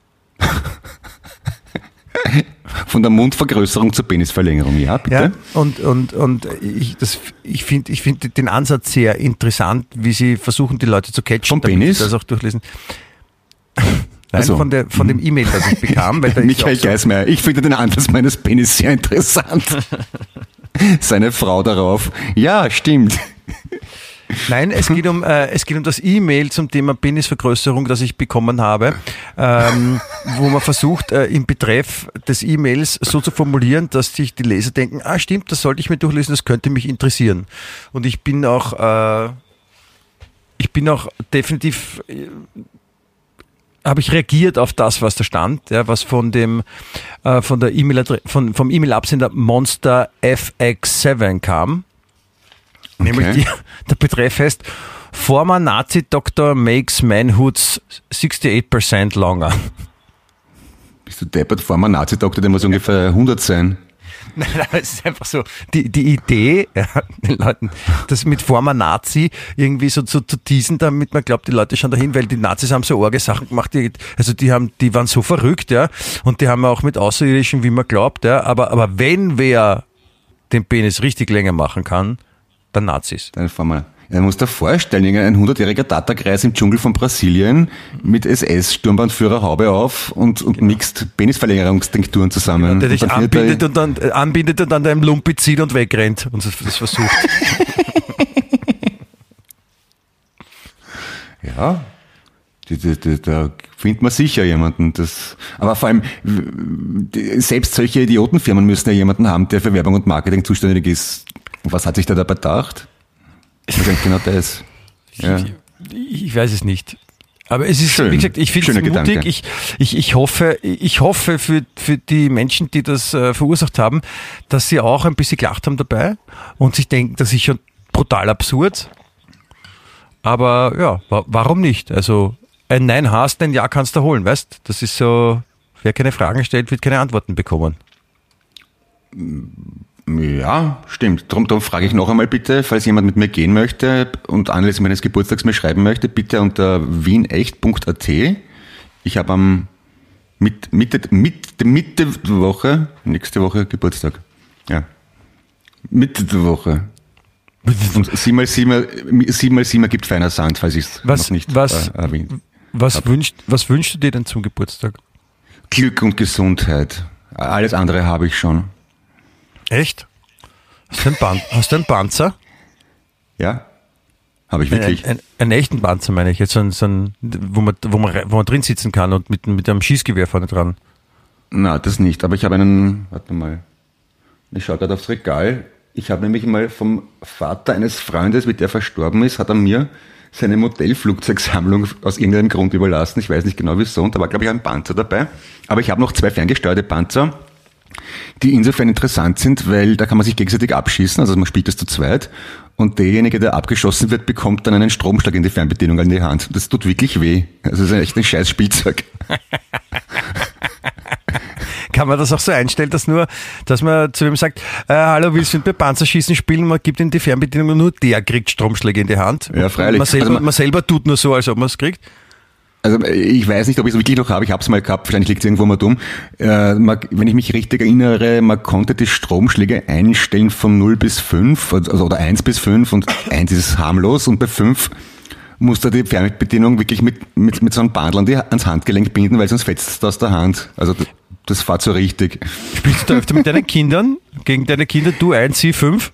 Von der Mundvergrößerung zur Penisverlängerung, ja, bitte. Ja, und, und, und ich, das, ich finde ich find den Ansatz sehr interessant, wie sie versuchen, die Leute zu catchen. Vom damit Penis? sie das auch durchlesen. Nein, Also, von, der, von dem E-Mail, das ich bekam. Weil da ist Michael auch so- Geismeier, ich finde den Ansatz meines Penis sehr interessant. Seine Frau darauf. Ja, stimmt. Nein, es geht um äh, es geht um das E-Mail zum Thema Penisvergrößerung, das ich bekommen habe, ähm, wo man versucht, äh, im Betreff des E-Mails so zu formulieren, dass sich die Leser denken, ah stimmt, das sollte ich mir durchlesen, das könnte mich interessieren. Und ich bin auch äh, ich bin auch definitiv äh, habe ich reagiert auf das, was da stand, ja, was von dem äh, von der E-Mail von vom E-Mail-Absender Monster F X sieben kam. Nämlich Okay. die, der Betreff heißt Former Nazi-Doktor makes manhoods sixty-eight percent longer. Bist du deppert? Vor einem Nazi-Doktor, der muss ungefähr hundert sein. Nein, nein, es ist einfach so, die, die Idee, ja, den Leuten, das mit Former Nazi irgendwie so zu, zu teasen, damit man glaubt, die Leute schauen dahin, weil die Nazis haben so arge Sachen gemacht, die, also die haben, die waren so verrückt, ja, und die haben auch mit Außerirdischen, wie man glaubt, ja, aber, aber wenn wer den Penis richtig länger machen kann, dann Nazis. Dann Former. Ja, man muss dir vorstellen, ein hundertjähriger Tatterkreis im Dschungel von Brasilien mit S S-Sturmbandführer Haube auf und, und genau. mixt Penisverlängerungstinkturen zusammen. Der dich anbindet und, dann, äh, anbindet und dann deinem Lumpi zieht und wegrennt und das, das versucht. Ja, die, die, die, da findet man sicher jemanden. Das, aber vor allem, die, selbst solche Idiotenfirmen müssen ja jemanden haben, der für Werbung und Marketing zuständig ist. Was hat sich da dabei gedacht? Wahrscheinlich genau das. Ja. Ich, ich weiß es nicht. Aber es ist, Schön. wie gesagt, ich finde es mutig. Ich, ich, ich hoffe, ich hoffe für, für die Menschen, die das äh, verursacht haben, dass sie auch ein bisschen gelacht haben dabei und sich denken, das ist schon brutal absurd. Aber ja, wa- warum nicht? Also ein Nein hast, ein Ja kannst du holen, weißt? Das ist so, wer keine Fragen stellt, wird keine Antworten bekommen. Ja, stimmt. Darum, darum frage ich noch einmal bitte, falls jemand mit mir gehen möchte und anlässlich meines Geburtstags mir schreiben möchte, bitte unter wienecht punkt at. Ich habe am mit, Mitte, Mitte, Mitte der Woche, nächste Woche Geburtstag. Ja. Mitte der Woche. Und sieben mal sieben, sieben mal sieben ergibt feiner Sand, falls ich es noch nicht was, äh, erwähnt was habe. wünscht, was wünschst du dir denn zum Geburtstag? Glück und Gesundheit. Alles andere habe ich schon. Echt? Hast du einen, Pan- hast du einen Panzer? Ja, habe ich wirklich. Ein, ein, einen echten Panzer meine ich, jetzt so ein, so ein, wo, man, wo, man, wo man drin sitzen kann und mit, mit einem Schießgewehr vorne dran. Na, das nicht, aber ich habe einen, warte mal, ich schaue gerade aufs Regal. Ich habe nämlich mal vom Vater eines Freundes, wie der verstorben ist, hat er mir seine Modellflugzeugsammlung aus irgendeinem Grund überlassen. Ich weiß nicht genau wieso, und da war, glaube ich, ein Panzer dabei. Aber ich habe noch zwei ferngesteuerte Panzer, die insofern interessant sind, weil da kann man sich gegenseitig abschießen, also man spielt das zu zweit und derjenige, der abgeschossen wird, bekommt dann einen Stromschlag in die Fernbedienung in die Hand. Das tut wirklich weh. Also das ist echt ein scheiß Spielzeug. Kann man das auch so einstellen, dass nur, dass man zu ihm sagt, äh, hallo, willst du bei Panzerschießen spielen? Man gibt ihm die Fernbedienung und nur der kriegt Stromschläge in die Hand. Ja, freilich. Man selber, also man, man selber tut nur so, als ob man es kriegt. Also ich weiß nicht, ob ich es wirklich noch habe. Ich habe es mal gehabt. Wahrscheinlich liegt es irgendwo mal dumm. Äh, man, wenn ich mich richtig erinnere, man konnte die Stromschläge einstellen von null bis fünf, also oder eins bis fünf, und eins ist harmlos und bei fünf musste die Fernbedienung wirklich mit mit mit so einem Bandel an die, ans Handgelenk binden, weil sonst fetzt es aus der Hand. Also das, das fährt so richtig. Spielst du da öfter mit deinen Kindern? Gegen deine Kinder, du eins, sie fünf?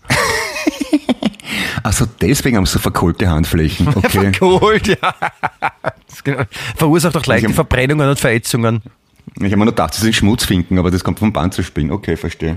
Also deswegen haben sie so verkohlte Handflächen. Okay. Verkohlt, ja. Das genau. Verursacht auch leichte Verbrennungen und Verätzungen. Ich habe mir nur gedacht, sie sind Schmutzfinken, aber das kommt vom Panzerspielen. Okay, verstehe.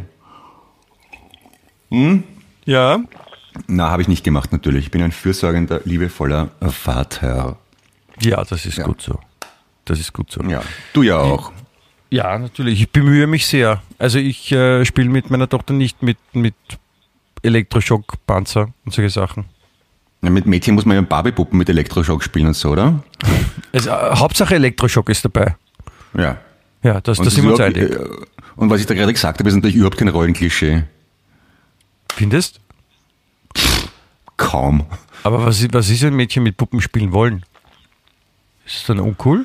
Hm? Ja. Na, habe ich nicht gemacht natürlich. Ich bin ein fürsorgender, liebevoller Vater. Ja, das ist Ja. gut so. Das ist gut so. Ja, du ja auch. Ja, natürlich. Ich bemühe mich sehr. Also ich äh, spiele mit meiner Tochter nicht mit, mit Elektroschock, Panzer und solche Sachen. Ja, mit Mädchen muss man ja Barbie-Puppen mit Elektroschock spielen und so, oder? Also, äh, Hauptsache Elektroschock ist dabei. Ja. Ja, das, Und das sind wir uns überhaupt- einig. äh, Und was ich da gerade gesagt habe, ist natürlich überhaupt kein Rollenklischee. Findest? Kaum. Aber was, ist- was ist, wenn Mädchen mit Puppen spielen wollen? Ist es dann uncool?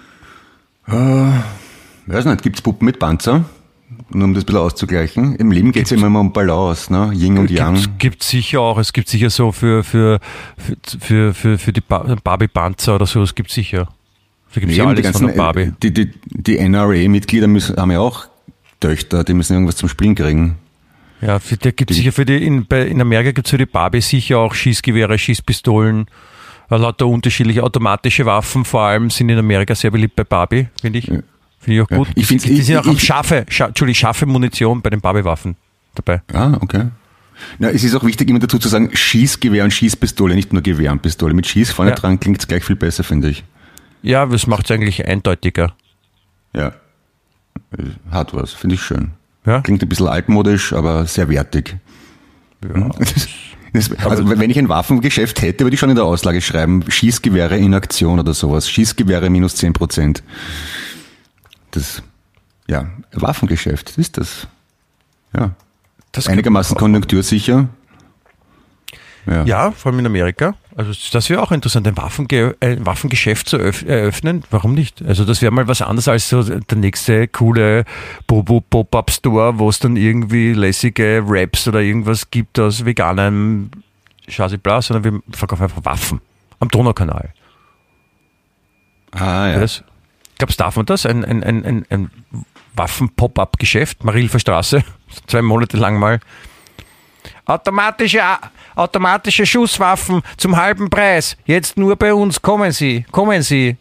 Weiß nicht, gibt's Puppen mit Panzer? Nur um das ein bisschen auszugleichen. Im Leben geht's ja immer um Balance, ne? Yin und Yang. Gibt, gibt sicher auch. Es gibt sicher so für, für, für, für, für, für die Ba- Barbie-Panzer oder so, es gibt sicher. Da gibt es ja Eben, die alles von ganzen, der Barbie. die, die, die N R A-Mitglieder müssen, haben ja auch Töchter, die müssen irgendwas zum Spielen kriegen. Ja, für, der gibt sicher für die, in, bei, in Amerika gibt es für die Barbie sicher auch Schießgewehre, Schießpistolen, äh, lauter unterschiedliche automatische Waffen, vor allem sind in Amerika sehr beliebt bei Barbie, finde ich. Ja. Finde ich auch gut. Ich find's- die sind ich- auch auf ich- scharfe, scha, Entschuldigung, scharfe Munition bei den Barbie-Waffen dabei. Ah, okay. Na, es ist auch wichtig, immer dazu zu sagen, Schießgewehr und Schießpistole, nicht nur Gewehr und Pistole. Mit Schieß vorne Ja. dran klingt's gleich viel besser, finde ich. Ja, das macht es eigentlich eindeutiger. Ja. Hat was, finde ich schön. Ja? Klingt ein bisschen altmodisch, aber sehr wertig. Ja. Das, also wenn ich ein Waffengeschäft hätte, würde ich schon in der Auslage schreiben, Schießgewehre in Aktion oder sowas. Schießgewehre minus zehn Prozent. Das ja, Waffengeschäft, das ist das. Ja. Das Einigermaßen konjunktursicher. Ja. ja, vor allem in Amerika. Also das wäre auch interessant, ein, Waffenge ein Waffengeschäft zu eröffnen. Warum nicht? Also das wäre mal was anderes als so der nächste coole Pop-Up-Store, wo es dann irgendwie lässige Raps oder irgendwas gibt aus veganem Chassis, sondern wir verkaufen einfach Waffen am Donaukanal. Ah, ja. Das, glaubst du, darf man das? Ein, ein, ein, ein, ein Waffen-Pop-Up-Geschäft, Marilfer Straße, zwei Monate lang mal. Automatische, automatische Schusswaffen zum halben Preis. Jetzt nur bei uns. Kommen Sie, kommen Sie.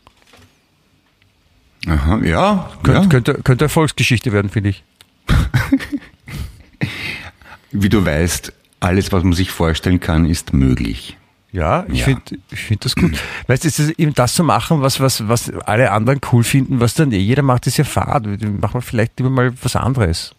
Aha, ja. Könnt, ja. Könnte, könnte Erfolgsgeschichte werden, finde ich. Wie du weißt, alles, was man sich vorstellen kann, ist möglich. Ja, ich Ja. finde ich find das gut. Weißt du, es ist eben das zu machen, was, was, was alle anderen cool finden, was dann eh jeder macht, ist ja fad. Machen wir vielleicht immer mal was anderes.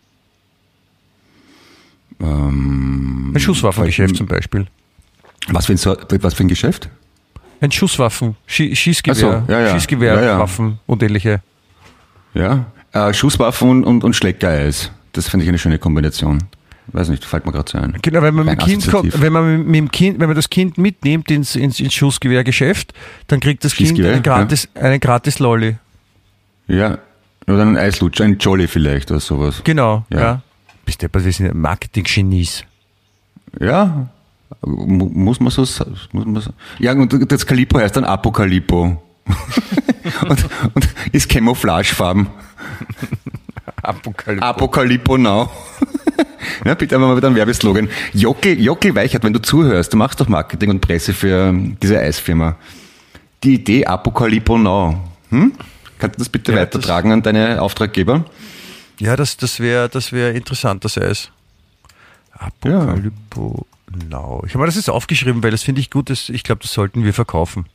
Ähm, Ein Schusswaffengeschäft zum Beispiel. Was für ein, so- was für ein Geschäft? Ein Schusswaffen, Schie Schießgewehr, Ach so, ja, ja. Schießgewehrwaffen Ja, ja. und ähnliche. Ja, äh, Schusswaffen und, und, und Schleckereis. Das finde ich eine schöne Kombination. Weiß nicht, fällt mir gerade so ein. Genau, wenn man mit Rein dem Kind kommt, assoziativ. wenn man mit dem Kind, wenn man das Kind mitnimmt ins, ins, ins Schussgewehrgeschäft, dann kriegt das Kind Schießgewehr, einen gratis, einen gratis Lolli. Ja, oder ein Eislutscher, ein Jolly vielleicht oder sowas. Genau, ja. Ja. Bist du, das sind Marketing-Genies. Ja, mu- muss man so sa- muss man so. Ja, und das Calippo heißt dann Apocalyppo. und, und ist Camouflagefarben. Apokalypse. Apocalyppo now. Ja, bitte einmal wieder ein Werbeslogan. Jockel, Jockel Weichert, wenn du zuhörst, du machst doch Marketing und Presse für diese Eisfirma. Die Idee Apocalyppo now. Hm? Kannst du das bitte Ja, weitertragen an deine Auftraggeber? Ja, das, das wäre das wär interessant, das Eis. Apokalyppo Now. Ich habe mir das jetzt aufgeschrieben, weil das finde ich gut. Das, ich glaube, das sollten wir verkaufen.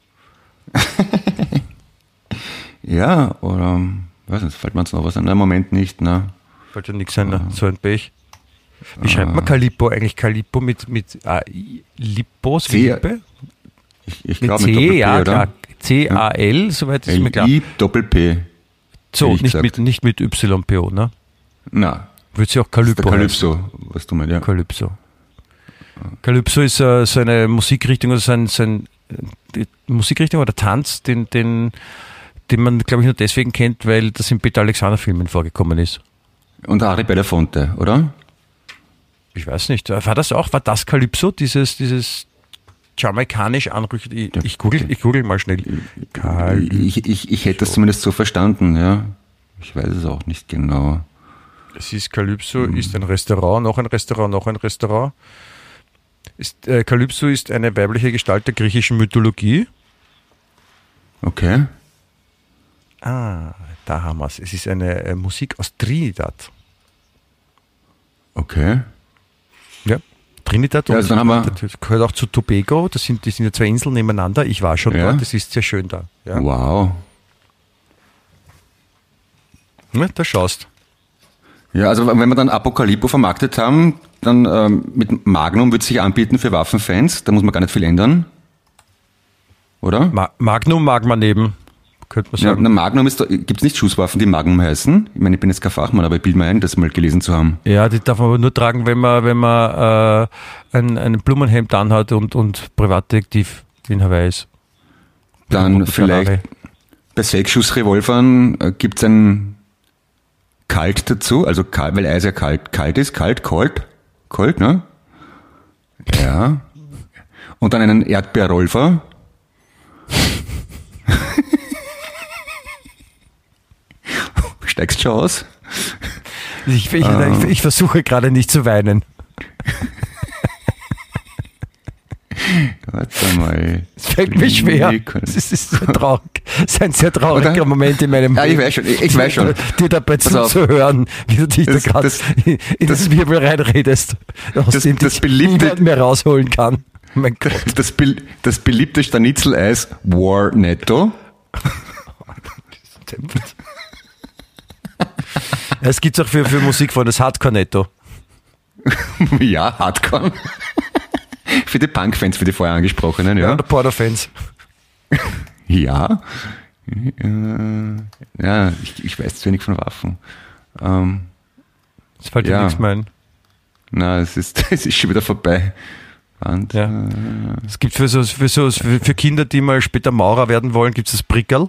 Ja, oder, weiß nicht, fällt mir jetzt noch was an? Im Moment nicht, ne? Fällt ja nichts ein, so ein Pech. Wie schreibt man Calippo eigentlich? Calippo mit, mit A I, Lippos, wie C- Lippe? Ich, ich Mit glaube C, mit Doppel-P, ja, oder? klar. C A L, soweit ist mir klar. L I Doppel-P. So, hätte ich nicht gesagt. mit, nicht mit Y P O, ne? Na, Würde sie auch das ist der Calyppo heißen. Calypso, was du meinst, ja. Calypso. Calypso ist äh, so eine Musikrichtung, oder so ein, so ein die Musikrichtung oder Tanz, den, den, den man, glaube ich, nur deswegen kennt, weil das in Peter Alexander Filmen vorgekommen ist. Und Ari Belafonte, oder? Ich weiß nicht, war das auch, war das Calypso, dieses, dieses jamaikanisch anrüchende, ich, ich, google, ich google mal schnell. Calypso. Ich, ich, ich hätte das zumindest so verstanden, ja. Ich weiß es auch nicht genau. Es ist Calypso, ist ein Restaurant, noch ein Restaurant, noch ein Restaurant. Ist, äh, Calypso ist eine weibliche Gestalt der griechischen Mythologie. Okay. Ah, da haben wir es. Es ist eine äh, Musik aus Trinidad. Okay. Ja. Trinidad Ja, also dann haben wir- das gehört auch zu Tobago. Das sind, das sind ja zwei Inseln nebeneinander. Ich war schon Ja. dort, das ist sehr schön da. Ja, Wow. ja da schaust. Ja, also wenn wir dann Apocalyppo vermarktet haben, dann ähm, mit Magnum wird sich anbieten für Waffenfans. Da muss man gar nicht viel ändern. Oder? Ma Magnum mag man neben, könnte man Ja, sagen. na, Magnum ist, gibt es nicht Schusswaffen, die Magnum heißen? Ich meine, ich bin jetzt kein Fachmann, aber ich bilde mir ein, das mal gelesen zu haben. Ja, die darf man aber nur tragen, wenn man, wenn man äh, ein, ein Blumenhemd anhat und, und Privatdetektiv in Hawaii ist. Dann Und vielleicht Ferrari. bei Sechsschussrevolvern äh, gibt es ein Kalt dazu, also kalt, weil Eis ja kalt, kalt ist, kalt, kalt, kalt, ne? Ja. Und dann einen Erdbeerrolfer. Steigst schon aus? Ich, ich, ich, ich versuche gerade nicht zu weinen. Warte mal. Es fällt mir schwer. Es ist, es ist sehr traurig. Es ist ein sehr trauriger Oder? Moment in meinem Ja, ich weiß schon, ich, ich weiß schon. dir dabei Pass auf. zuzuhören, wie du dich Das- da gerade das- in das das- Wirbel reinredest, aus das- dem das dich beliebte- niemand mehr rausholen kann. Mein Gott. Das, bel- das beliebte Scharnitzeleis War Netto. Es gibt auch für, für Musikfreunde das Hardcore-Netto. Ja, Hardcore. Für die Punk-Fans, für die vorher angesprochenen, Ja. ja. Oder Porno-Fans. Ja. Ja, ich, ich weiß zu wenig von Waffen. Ähm, Das fällt dir ja. nichts mehr ein. Na, es ist, es ist schon wieder vorbei. Und, Ja. äh, Es gibt für, so, für, so, für für Kinder, die mal später Maurer werden wollen, gibt es das Prickerl.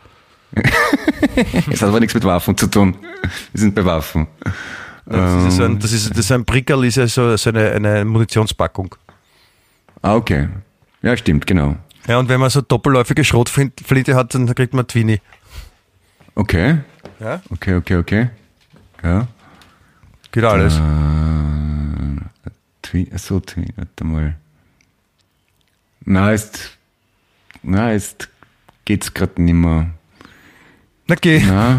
es hat aber nichts mit Waffen zu tun. Wir sind bei Waffen. Das ist so ein, das ist, das ist ein Prickerl, ist ja so, so eine, eine Munitionspackung. Ah, okay. Ja, stimmt, genau. Ja, und wenn man so doppelläufige Schrotflinte hat, dann kriegt man Twini. Okay. Ja? Okay, okay, okay. Ja. Geht alles. Äh, Twi- so, Twi- warte mal. Na, ist, na, ist, geht's gerade nicht mehr. Na geh. Na.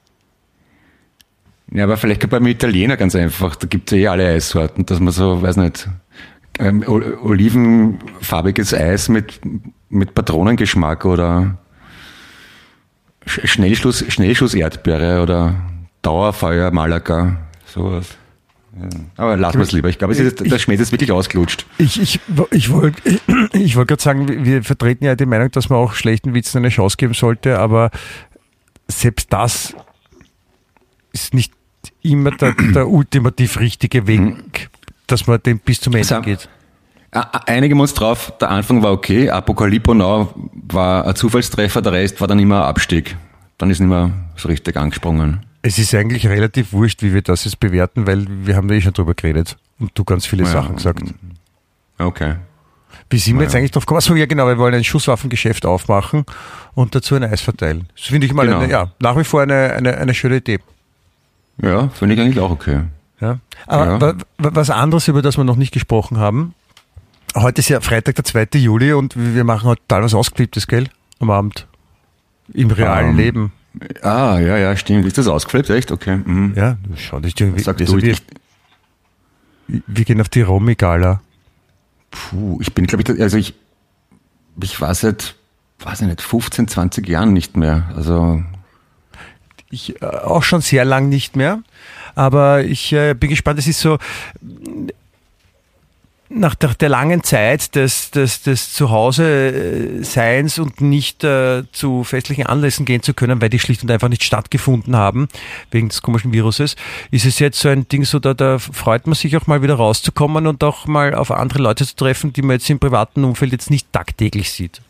Ja, aber vielleicht beim Italiener ganz einfach. Da gibt's ja eh alle Eissorten, dass man so, weiß nicht, ähm, ol- olivenfarbiges Eis mit, mit Patronengeschmack oder Sch- Schnellschuss, Schnellschuss Erdbeere oder Dauerfeuer Malaga, sowas. Ja. Aber lassen wir es lieber. Ich glaube, es ist, der Schmäh ist wirklich ausgelutscht. Ich, ich, ich wollte ich wollt gerade sagen, wir- wir vertreten ja die Meinung, dass man auch schlechten Witzen eine Chance geben sollte, aber selbst das ist nicht immer der, der ultimativ richtige Weg, dass man den bis zum Ende Sag- geht. A- Einigen wir uns drauf, der Anfang war okay, Apokalypse Now war ein Zufallstreffer, der Rest war dann immer ein Abstieg. Dann ist nicht mehr so richtig angesprungen. Es ist eigentlich relativ wurscht, wie wir das jetzt bewerten, weil wir haben da eh schon drüber geredet und du ganz viele Ja. Sachen gesagt. Okay. Wie sind wir Ja. jetzt eigentlich drauf gekommen? Achso, ja genau, wir wollen ein Schusswaffengeschäft aufmachen und dazu ein Eis verteilen. Das finde ich mal Genau. eine, ja, nach wie vor eine, eine, eine schöne Idee. Ja, finde ich eigentlich auch okay. Ja. Aber Ja. wa- wa- was anderes, über das wir noch nicht gesprochen haben. Heute ist ja Freitag, der zweite Juli und wir machen heute total was Ausgeflipptes, gell? Am Abend. Im realen Ähm, Leben. Ah, ja, ja, stimmt. Ist das ausgeflippt? Echt? Okay. Mhm. Ja, schau dich irgendwie. Sag Also du, wir, ich, wir gehen auf die Romy-Gala. puh, ich bin, glaube ich, also ich, ich war seit, weiß ich nicht, fünfzehn, zwanzig Jahren nicht mehr. Also, Ich äh, auch schon sehr lang nicht mehr, aber ich äh, bin gespannt. Es ist so nach der, der langen Zeit des, des, des Zuhause-Seins und nicht äh, zu festlichen Anlässen gehen zu können, weil die schlicht und einfach nicht stattgefunden haben, wegen des komischen Viruses, ist es jetzt so ein Ding, so da, da freut man sich auch mal wieder rauszukommen und auch mal auf andere Leute zu treffen, die man jetzt im privaten Umfeld jetzt nicht tagtäglich sieht.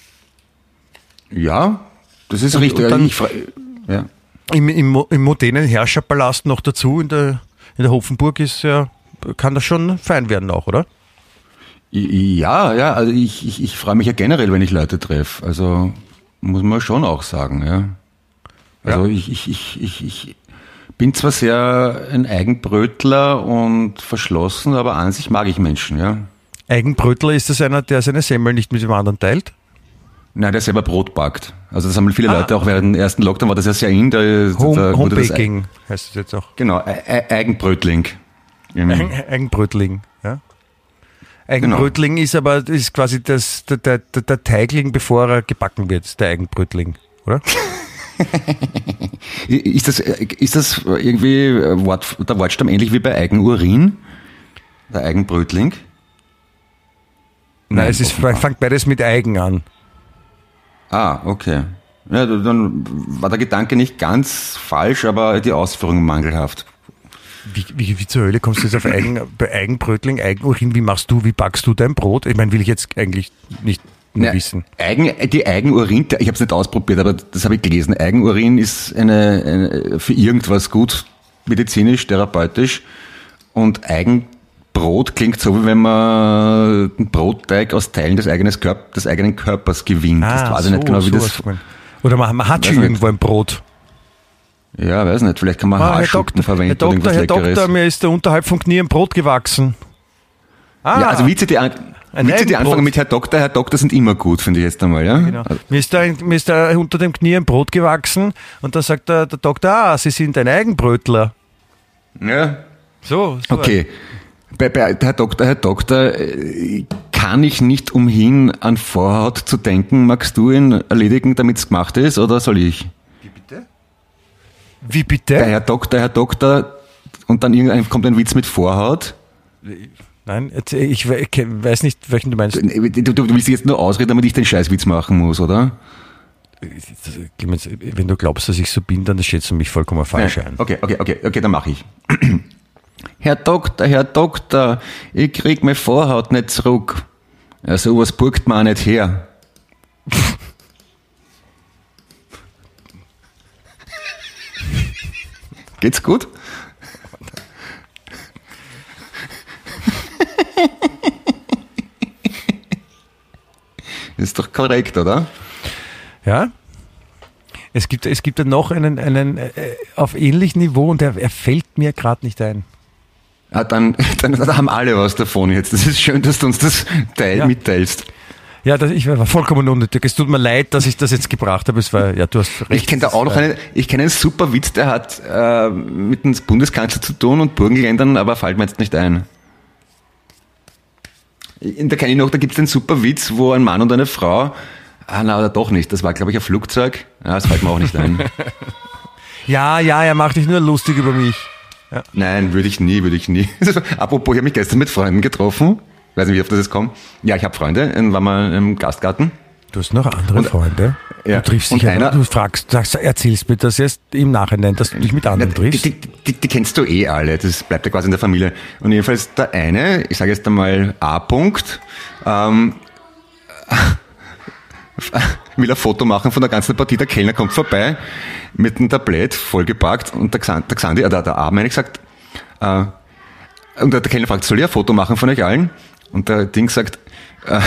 ja, das ist Und- richtig. und dann- ich, freu- ja. Im, im, Mo- im modernen Herrscherpalast noch dazu, in der, in der Hofenburg ist ja, kann das schon fein werden auch, oder? Ja, ja, also ich, ich, ich freue mich ja generell, wenn ich Leute treffe. Also muss man schon auch sagen, ja. Also Ja. ich, ich, ich, ich, ich bin zwar sehr ein Eigenbrötler und verschlossen, aber an sich mag ich Menschen, ja. Eigenbrötler, ist das einer, der seine Semmel nicht mit dem anderen teilt? Nein, der selber Brot backt. Also das haben viele Ah. Leute auch während dem ersten Lockdown, war das ja sehr in. Da, Home, da wurde das Homebaking heißt es jetzt auch. Genau, E- E- Eigenbrötling. Eigen, Eigenbrötling, ja. Eigenbrötling ist aber ist quasi das, der, der, der Teigling, bevor er gebacken wird, der Eigenbrötling, oder? Ist das, ist das irgendwie Wort, der Wortstamm ähnlich wie bei Eigenurin? Der Eigenbrötling? Nein, es ist, offenbar. fängt beides mit Eigen an. Ah, okay. Ja, dann war der Gedanke nicht ganz falsch, aber die Ausführung mangelhaft. Wie, wie, wie zur Hölle kommst du jetzt auf Eigen, bei Eigenbrötling, Eigenurin? Wie machst du, wie backst du dein Brot? Ich meine, will ich jetzt eigentlich nicht nur Ja, wissen. Eigen, die Eigenurin, ich habe es nicht ausprobiert, aber das habe ich gelesen. Eigenurin ist eine, eine für irgendwas gut, medizinisch, therapeutisch. Und Eigenbrot klingt so, wie wenn man einen Brotteig aus Teilen des, eigenes Körp- des eigenen Körpers gewinnt. das weiß ich nicht genau, wie Ah, so das. was gemeint. Oder man, man hat Weiß schon nicht. irgendwo ein Brot. Ja, weiß nicht, vielleicht kann man Ah, Herr Haarschuppen Doktor, verwenden Herr oder Doktor, irgendwas Herr Leckeres. Doktor, mir ist da unterhalb vom Knie ein Brot gewachsen. Ah, Ja, also Witze, die, an, Ein Witze, die Eigenbrot. anfangen mit Herr Doktor, Herr Doktor sind immer gut, finde ich jetzt einmal, ja? genau. Mir ist, da, ein- mir ist da unter dem Knie ein Brot gewachsen und dann sagt der, der Doktor, ah, Sie sind ein Eigenbrötler. Ja. So, so. Okay. Bei, bei Herr Doktor, Herr Doktor, äh, kann ich nicht umhin, an Vorhaut zu denken. Magst du ihn erledigen, damit es gemacht ist, oder soll ich? Wie Bei bitte? Herr Doktor, Herr Doktor, und dann irgendein, kommt ein Witz mit Vorhaut. Nein, jetzt, ich, we- ich weiß nicht, welchen du meinst. Du, du, du willst jetzt nur ausreden, damit ich den Scheißwitz machen muss, oder? Clemens, wenn du glaubst, dass ich so bin, dann schätzt du mich vollkommen falsch Nein. ein. Okay, okay, okay, okay, dann mache ich. Herr Doktor, Herr Doktor, ich krieg meine Vorhaut nicht zurück. Ja, sowas burgt man auch nicht her. Geht's gut? Ist doch korrekt, oder? Ja. Es gibt, es gibt ja noch einen, einen äh, auf ähnlichem Niveau und er, er fällt mir gerade nicht ein. Ah, dann, dann, dann haben alle was davon jetzt. Das ist schön, dass du uns das teil, Ja. mitteilst. Ja, das, ich war vollkommen unnötig. Es tut mir leid, dass ich das jetzt gebracht habe. Es war, ja, du hast recht. Ich kenne da auch noch Das war- einen, ich kenne einen super Witz, der hat äh, mit dem Bundeskanzler zu tun und Burgenländern, aber fällt mir jetzt nicht ein. Da kenne ich noch, da gibt es einen super Witz, wo ein Mann und eine Frau, ah na, oder doch nicht, das war glaube ich ein Flugzeug, ja, das fällt mir auch nicht ein. Ja, ja, er macht dich nur lustig über mich. Nein, würde ich nie, würde ich nie. Apropos, ich habe mich gestern mit Freunden getroffen, weiß nicht, wie oft das jetzt kommt. Ja, ich habe Freunde, äh, war mal im Gastgarten. Du hast noch andere Freunde. ja, Du triffst und dich ja, einer- du fragst, sagst, erzählst mir das erst im Nachhinein, dass du dich mit anderen Ja, triffst. Die, die, die, die kennst du eh alle, das bleibt ja quasi in der Familie. Und jedenfalls der eine, ich sage jetzt einmal A. -Punkt, ähm, will ein Foto machen von der ganzen Partie, der Kellner kommt vorbei mit einem Tablett vollgepackt und der, Xan- der Xandi, äh, der, der A. meine ich, sagt, äh, und der Kellner fragt, soll ich ein Foto machen von euch allen? Und der Ding sagt, äh,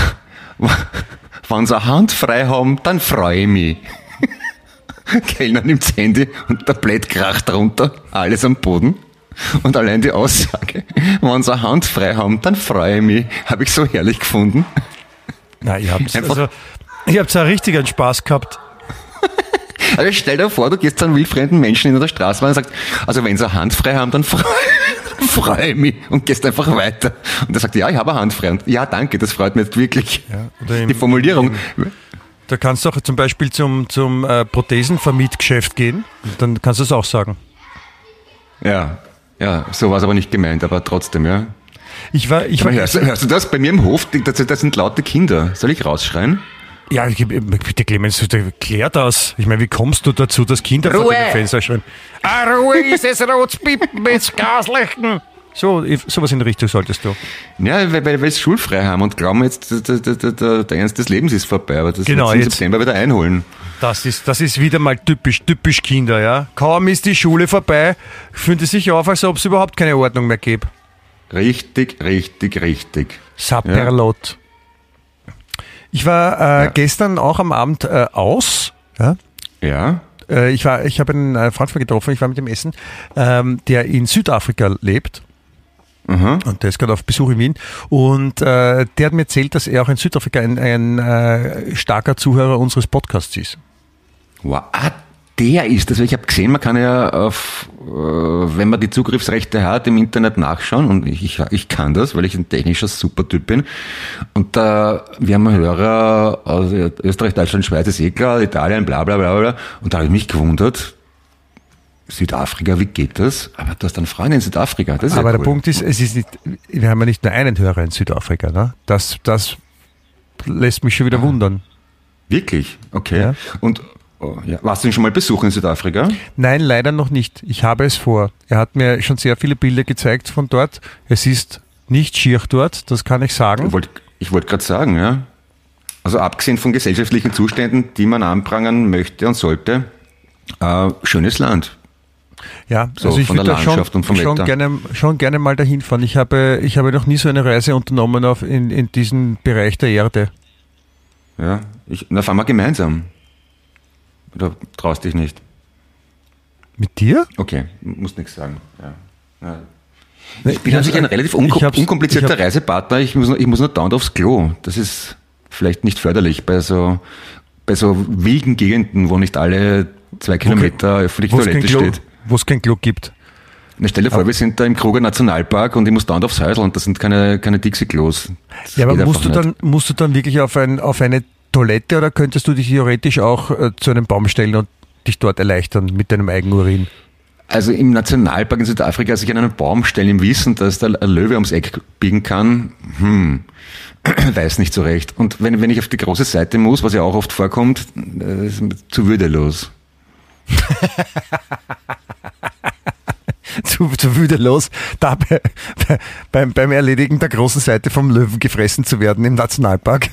wenn sie eine Hand frei haben, dann freue ich mich. Kellner nimmt das Handy und Tablett kracht runter, alles am Boden. Und allein die Aussage, wenn sie eine Hand frei haben, dann freue ich mich, habe ich so herrlich gefunden. Na, ihr habt Einfach- also, ihr habt einen richtigen Spaß gehabt. Also stell dir vor, du gehst zu einem wildfremden Menschen in der Straßenbahn und sagst, also wenn sie eine Hand frei haben, dann freue freu ich mich und gehst einfach weiter. Und er sagt, ja, ich habe eine Hand frei. Und ja, danke, das freut mich jetzt wirklich. Ja, oder im- Die Formulierung. Da kannst du auch zum Beispiel zum, zum äh, Prothesenvermietgeschäft gehen. Dann kannst du es auch sagen. Ja, ja, so war es aber nicht gemeint, aber trotzdem, ja. Ich war, ich war, Aber hörst, du- hörst du das? Bei mir im Hof, das, das sind laute Kinder. Soll ich rausschreien? ja, ich- bitte Clemens, klär das. Ich meine, wie kommst du dazu, dass Kinder vor Ruhe! den Fenster schreien? Ah, Ruhe, ist es Rotspippen mit Gaslichten. So, ich- sowas in der Richtung solltest du. Ja, weil, weil, weil sie schulfrei haben und glauben jetzt, der, der, der, der, der Ernst des Lebens ist vorbei. Aber das Genau, wird sie im jetzt- September wieder einholen. Das ist, das ist wieder mal typisch, typisch Kinder, ja. Kaum ist die Schule vorbei, fühlen die sich auf, als ob es überhaupt keine Ordnung mehr gäbe. Richtig, richtig, richtig. Saperlot. Ich war äh, Ja. gestern auch am Abend äh, aus. Ja? Ja? Äh, ich war, ich habe einen äh, Freund von mir getroffen, ich war mit dem Essen, ähm, der in Südafrika lebt. Mhm. Und der ist gerade auf Besuch in Wien. Und äh, der hat mir erzählt, dass er auch in Südafrika ein, ein äh, starker Zuhörer unseres Podcasts ist. Wow. Ah, der ist das. Ich habe gesehen, man kann ja auf, äh, wenn man die Zugriffsrechte hat, im Internet nachschauen. Und ich, ich, ich kann das, weil ich ein technischer Supertyp bin. Und da, wir haben Hörer aus Österreich, Deutschland, Schweiz, ist eh klar, Italien, bla bla bla bla. Und da habe ich mich gewundert, Südafrika, wie geht das? Aber du hast einen Freund in Südafrika, das ist Aber ja der cool. Punkt ist, es ist nicht, wir haben ja nicht nur einen Hörer in Südafrika. Ne? Das, das lässt mich schon wieder wundern. Wirklich? Okay. Ja. Und oh, ja. Warst du ihn schon mal besuchen in Südafrika? Nein, leider noch nicht. Ich habe es vor. Er hat mir schon sehr viele Bilder gezeigt von dort. Es ist nicht schier dort, das kann ich sagen. Ich wollte ich wollt gerade sagen, ja. Also abgesehen von gesellschaftlichen Zuständen, die man anprangern möchte und sollte, äh, schönes Land. Ja, So, also ich von der würde da schon, Landschaft und vom schon, Wetter. gerne, schon gerne mal dahin fahren. Ich habe, ich habe noch nie so eine Reise unternommen auf in, in diesen Bereich der Erde. Ja, ich, na, fahren wir gemeinsam. Oder traust dich nicht? Mit dir? Okay, muss nichts sagen. Ja. Ja. Ich Ich bin an sich ein relativ unko ich hab's- unkomplizierter ich hab- Reisepartner. Ich muss, nur, ich muss nur dauernd aufs Klo. Das ist vielleicht nicht förderlich bei so, bei so wilden Gegenden, wo nicht alle zwei Kilometer öffentliche Wo es kein Toilette Klo, steht. wo es kein Klo gibt. Na, stell dir vor, wir sind da im Kruger Nationalpark und ich muss dauernd aufs Häusl und das sind keine, keine Dixie-Klos. Das Ja, aber geht musst du, einfach dann, nicht. musst du dann wirklich auf, ein, auf eine Toilette oder könntest du dich theoretisch auch äh, zu einem Baum stellen und dich dort erleichtern mit deinem Eigenurin? Also im Nationalpark in Südafrika sich an einen Baum stellen im Wissen, dass da ein Löwe ums Eck biegen kann, hm, weiß nicht so recht. Und wenn, wenn ich auf die große Seite muss, was ja auch oft vorkommt, äh, ist zu würdelos. zu, zu würdelos, da bei, bei, beim, beim Erledigen der großen Seite vom Löwen gefressen zu werden im Nationalpark.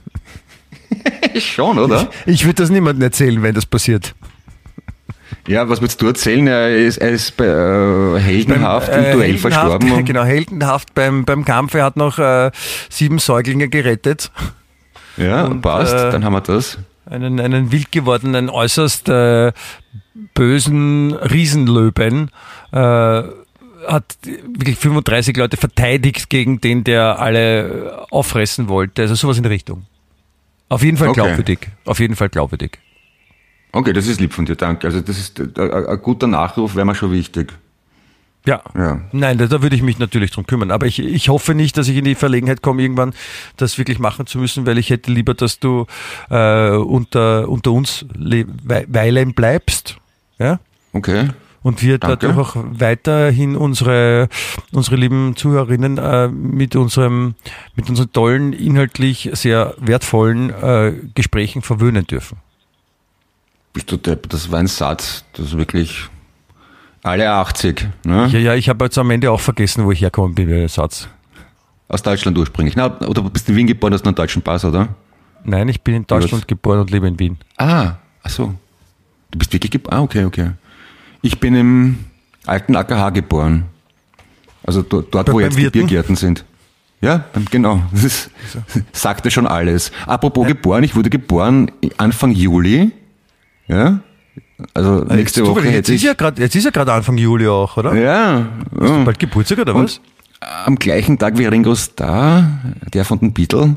Schon, oder? Ich, ich würde das niemandem erzählen, wenn das passiert. Ja, was würdest du erzählen? Er ist, er ist bei, äh, heldenhaft beim, äh, im Duell heldenhaft, verstorben. Und genau, heldenhaft beim, beim Kampf. Er hat noch äh, sieben Säuglinge gerettet. Ja, und, passt, äh, dann haben wir das. Einen, einen wild gewordenen, äußerst äh, bösen Riesenlöwen äh, hat wirklich fünfunddreißig Leute verteidigt gegen den, der alle auffressen wollte. Also sowas in der Richtung. Auf jeden Fall glaubwürdig. Okay. Auf jeden Fall glaubwürdig. Okay, das ist lieb von dir, danke. Also das ist ein, ein guter Nachruf, wäre mir schon wichtig. Ja. ja. Nein, da, da würde ich mich natürlich drum kümmern. Aber ich, ich hoffe nicht, dass ich in die Verlegenheit komme, irgendwann das wirklich machen zu müssen, weil ich hätte lieber, dass du äh, unter, unter uns le- weilen bleibst. Ja? Okay. Und wir Danke. dadurch auch weiterhin unsere, unsere lieben Zuhörerinnen äh, mit unserem, mit unseren tollen, inhaltlich sehr wertvollen äh, Gesprächen verwöhnen dürfen. Bist du Depp? Das war ein Satz, das ist wirklich alle achtzig. Ne? Ja, ja, ich habe jetzt am Ende auch vergessen, wo ich herkommen bin, der Satz. Aus Deutschland ursprünglich. Na, oder bist du in Wien geboren, hast du einen deutschen Pass, oder? Nein, ich bin in Deutschland geboren und lebe in Wien. Ah, ach so. Du bist wirklich geboren? Ah, okay, okay. Ich bin im alten A K H geboren. Also dort, dort wo jetzt die Biergärten sind. Ja, genau. Das ist, sagte schon alles. Apropos ja. geboren, ich wurde geboren Anfang Juli. Ja, also nächste jetzt, Woche jetzt, hätte ist ich... Ja grad, jetzt ist ja gerade Anfang Juli auch, oder? Ja. Hast du bald Geburtstag oder was? Und am gleichen Tag wie Ringo Starr, der von den Beatles.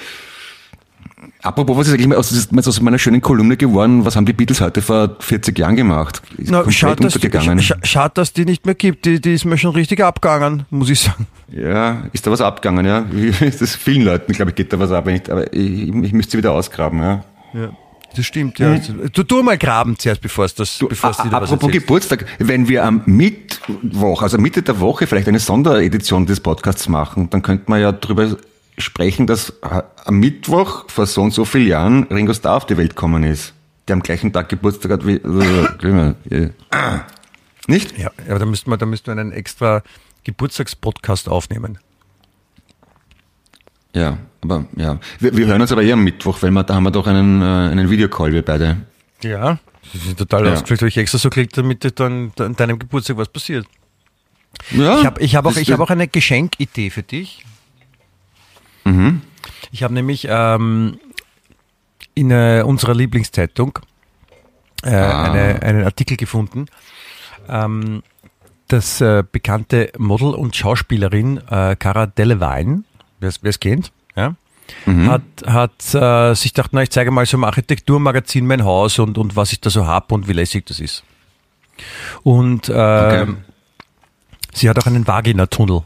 Apropos, was ist eigentlich aus, ist aus meiner schönen Kolumne geworden? Was haben die Beatles heute vor vierzig Jahren gemacht? Ist Na, schade, dass die, sch- schade, dass die nicht mehr gibt. Die, die ist mir schon richtig abgegangen, muss ich sagen. Ja, ist da was abgegangen, ja? Das ist vielen Leuten, glaube ich, geht da was ab. Aber ich, ich müsste sie wieder ausgraben, ja. Ja. Das stimmt, ja. Hm. Du tu mal graben zuerst, bevor es das, bevor es dir was Apropos Geburtstag, wenn wir am Mittwoch, also Mitte der Woche vielleicht eine Sonderedition des Podcasts machen, dann könnte man ja drüber sprechen, dass am Mittwoch vor so und so vielen Jahren Ringo Starr auf die Welt gekommen ist, der am gleichen Tag Geburtstag hat wie, äh, nicht? Ja, aber da müssten wir, da müssten wir einen extra Geburtstagspodcast aufnehmen. Ja, aber ja, wir, wir hören uns aber eher am Mittwoch, weil wir, da haben wir doch einen, äh, einen Videocall, wir beide. Ja, das ist total ja. ausgefüllt, weil ich extra so geklickt, damit dann an deinem Geburtstag was passiert. Ja. Ich habe ich hab auch, ich hab auch eine Geschenkidee für dich. Mhm. Ich habe nämlich ähm, in äh, unserer Lieblingszeitung äh, ah. eine, einen Artikel gefunden, ähm, dass äh, bekannte Model und Schauspielerin äh, Cara Delevingne, wer es kennt, ja, mhm. hat, hat äh, sich gedacht, na, ich zeige mal so im Architekturmagazin mein Haus und, und was ich da so habe und wie lässig das ist. Und äh, okay. sie hat auch einen Vagina-Tunnel.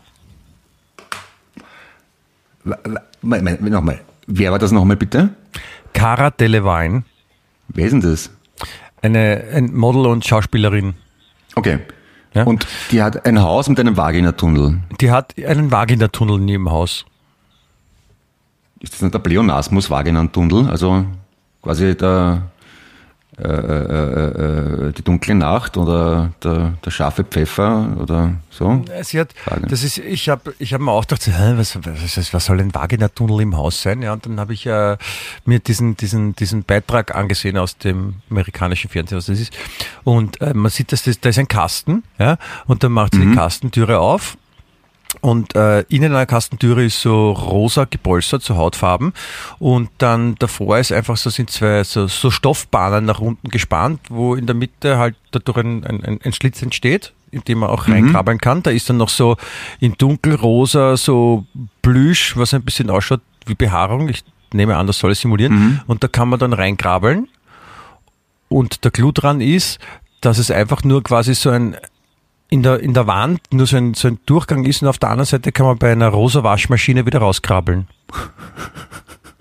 Nochmal. Wer war das nochmal bitte? Cara Delevingne. Wer ist denn das? Eine ein Model und Schauspielerin. Okay. Ja? Und die hat ein Haus mit einem Vagina-Tunnel. Die hat einen Vagina-Tunnel neben dem Haus. Ist das nicht der Pleonasmus-Vagina-Tunnel? Also quasi der, äh, äh, äh, die dunkle Nacht oder der, der scharfe Pfeffer oder so? Sie hat, das ist, ich habe ich hab mir auch gedacht, hä, was, was, was soll ein Vagina-Tunnel im Haus sein? Ja, und dann habe ich äh, mir diesen, diesen, diesen Beitrag angesehen aus dem amerikanischen Fernsehen, was das ist. Und äh, man sieht, dass das, da ist ein Kasten, ja, und dann macht sie mhm. die Kastentüre auf. Und äh, innen einer Kastentüre ist so rosa gepolstert, so Hautfarben. Und dann davor ist einfach so, sind zwei so, so Stoffbahnen nach unten gespannt, wo in der Mitte halt dadurch ein, ein, ein Schlitz entsteht, in dem man auch mhm. reinkrabbeln kann. Da ist dann noch so in dunkelrosa so Plüsch, was ein bisschen ausschaut wie Behaarung. Ich nehme an, das soll es simulieren. Mhm. Und da kann man dann reinkrabbeln. Und der Clou dran ist, dass es einfach nur quasi so ein in der, in der Wand nur so ein, so ein Durchgang ist und auf der anderen Seite kann man bei einer rosa Waschmaschine wieder rauskrabbeln.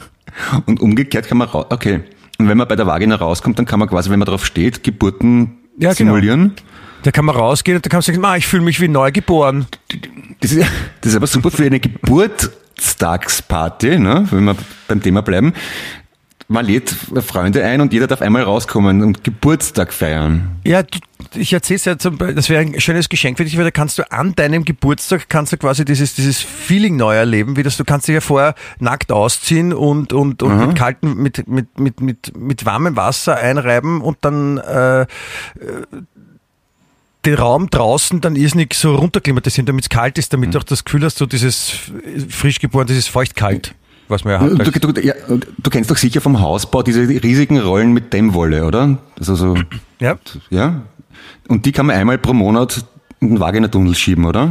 Und umgekehrt kann man raus, okay. Und wenn man bei der Vagina rauskommt, dann kann man quasi, wenn man drauf steht, Geburten ja, simulieren. Genau. Da kann man rausgehen und da kann man sagen, ah, ich fühle mich wie neu geboren. Das ist, das ist aber super für eine Geburtstagsparty, ne? Wenn wir beim Thema bleiben. Man lädt Freunde ein und jeder darf einmal rauskommen und Geburtstag feiern. Ja, ich erzähle es ja, zum, das wäre ein schönes Geschenk für dich, weil da kannst du an deinem Geburtstag, kannst du quasi dieses, dieses Feeling neu erleben, wie das, du kannst dich ja vorher nackt ausziehen und, und, und mit kaltem, mit, mit, mit, mit, mit warmem Wasser einreiben und dann, äh, den Raum draußen dann irrsinnig so runterklimatisieren, damit es kalt ist, damit du auch das Gefühl hast, so dieses frisch geboren, dieses feucht-kalt. Was man ja hat. Du, du, ja, du kennst doch sicher vom Hausbau diese riesigen Rollen mit Dämmwolle, oder? Also so, ja. Ja. Und die kann man einmal pro Monat in den Vagina-Tunnel schieben, oder?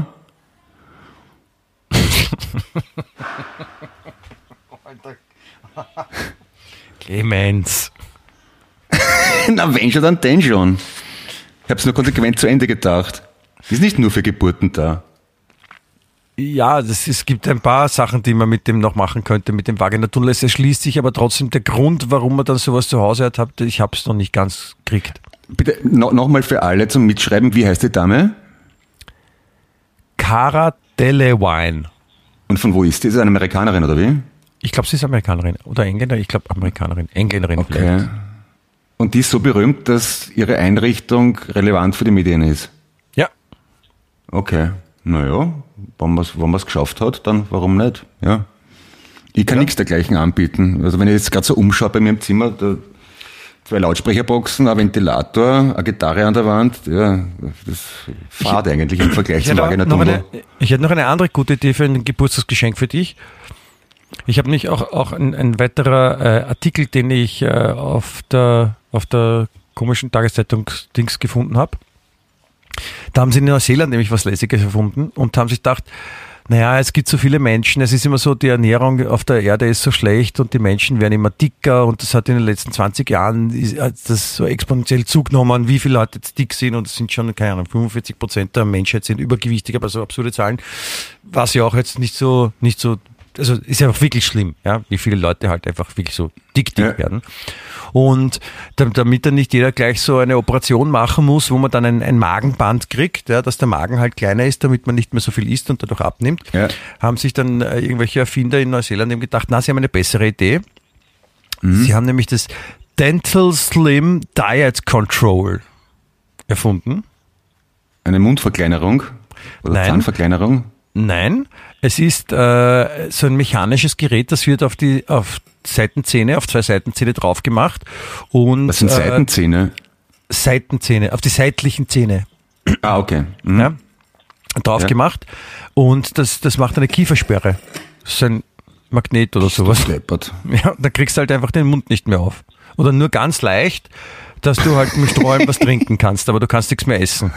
Clemens. Na, wenn schon, dann denn schon. Ich habe es nur konsequent zu Ende gedacht. Ist nicht nur für Geburten da. Ja, das, es gibt ein paar Sachen, die man mit dem noch machen könnte, mit dem Vagina-Tunnel. Es erschließt sich aber trotzdem der Grund, warum man dann sowas zu Hause hat, ich habe es noch nicht ganz gekriegt. Bitte no, nochmal für alle zum Mitschreiben, wie heißt die Dame? Cara Delevingne. Und von wo ist die? Ist sie eine Amerikanerin oder wie? Ich glaube, sie ist Amerikanerin oder Engländer, ich glaube Amerikanerin, Engländerin okay. Vielleicht. Und die ist so berühmt, dass ihre Einrichtung relevant für die Medien ist? Ja. Okay, naja, wenn man es wenn man's geschafft hat, dann warum nicht? Ja. Ich kann ja. nichts dergleichen anbieten. Also wenn ich jetzt gerade so umschaue bei mir im Zimmer, da zwei Lautsprecherboxen, ein Ventilator, eine Gitarre an der Wand, ja, das fad eigentlich im Vergleich zum Vagina-Tunnel. Ich hätte noch eine andere gute Idee für ein Geburtstagsgeschenk für dich. Ich habe nämlich auch, auch ein, ein weiterer äh, Artikel, den ich äh, auf der auf der komischen Tageszeitung Dings gefunden habe. Da haben sie in Neuseeland nämlich was Lässiges erfunden und haben sich gedacht, naja, es gibt so viele Menschen, es ist immer so, die Ernährung auf der Erde ist so schlecht und die Menschen werden immer dicker und das hat in den letzten zwanzig Jahren hat das so exponentiell zugenommen, wie viele Leute jetzt dick sind und es sind schon, keine Ahnung, fünfundvierzig Prozent der Menschheit sind übergewichtig, aber so absurde Zahlen, was ja auch jetzt nicht so, nicht so, also ist ja auch wirklich schlimm, ja, wie viele Leute halt einfach wirklich so dick, dick ja. werden. Und damit dann nicht jeder gleich so eine Operation machen muss, wo man dann ein, ein Magenband kriegt, ja, dass der Magen halt kleiner ist, damit man nicht mehr so viel isst und dadurch abnimmt, ja. haben sich dann äh, irgendwelche Erfinder in Neuseeland eben gedacht, na, sie haben eine bessere Idee. Mhm. Sie haben nämlich das Dental Slim Diet Control erfunden. Eine Mundverkleinerung oder Nein. Zahnverkleinerung? Nein, es ist äh, so ein mechanisches Gerät, das wird auf die auf Seitenzähne, auf zwei Seitenzähne drauf gemacht. Und, Was sind Seitenzähne? Äh, Seitenzähne, auf die seitlichen Zähne. Ah, okay. Mhm. Ja, drauf ja. gemacht. Und das, das macht eine Kiefersperre. Das ist ein Magnet oder sowas. Ja, dann kriegst du halt einfach den Mund nicht mehr auf. Oder nur ganz leicht, dass du halt mit Strohhalm was trinken kannst, aber du kannst nichts mehr essen.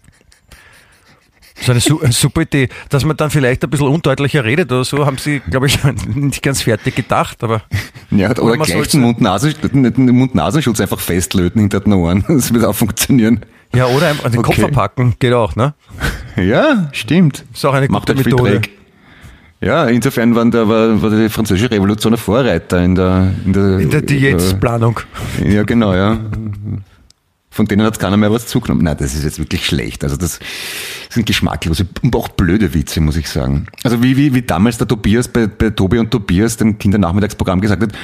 So eine, eine super Idee. Dass man dann vielleicht ein bisschen undeutlicher redet oder so, haben sie, glaube ich, nicht ganz fertig gedacht. Aber ja, oder, oder gleich den Mund-Nasenschutz einfach festlöten hinter den Ohren. Das wird auch funktionieren. Ja, oder einfach an den okay. Kopf verpacken, geht auch, ne? Ja, stimmt. Ist auch eine gute Macht Methode. Ja, insofern waren da, war, war die französische Revolution ein Vorreiter in der, in der, in der Diätplanung. Äh, ja, genau, ja. Von denen hat keiner mehr was zugenommen. Nein, das ist jetzt wirklich schlecht. Also das sind geschmacklose und auch blöde Witze, muss ich sagen. Also wie, wie, wie damals der Tobias bei, bei Tobi und Tobias, dem Kindernachmittagsprogramm, gesagt hat,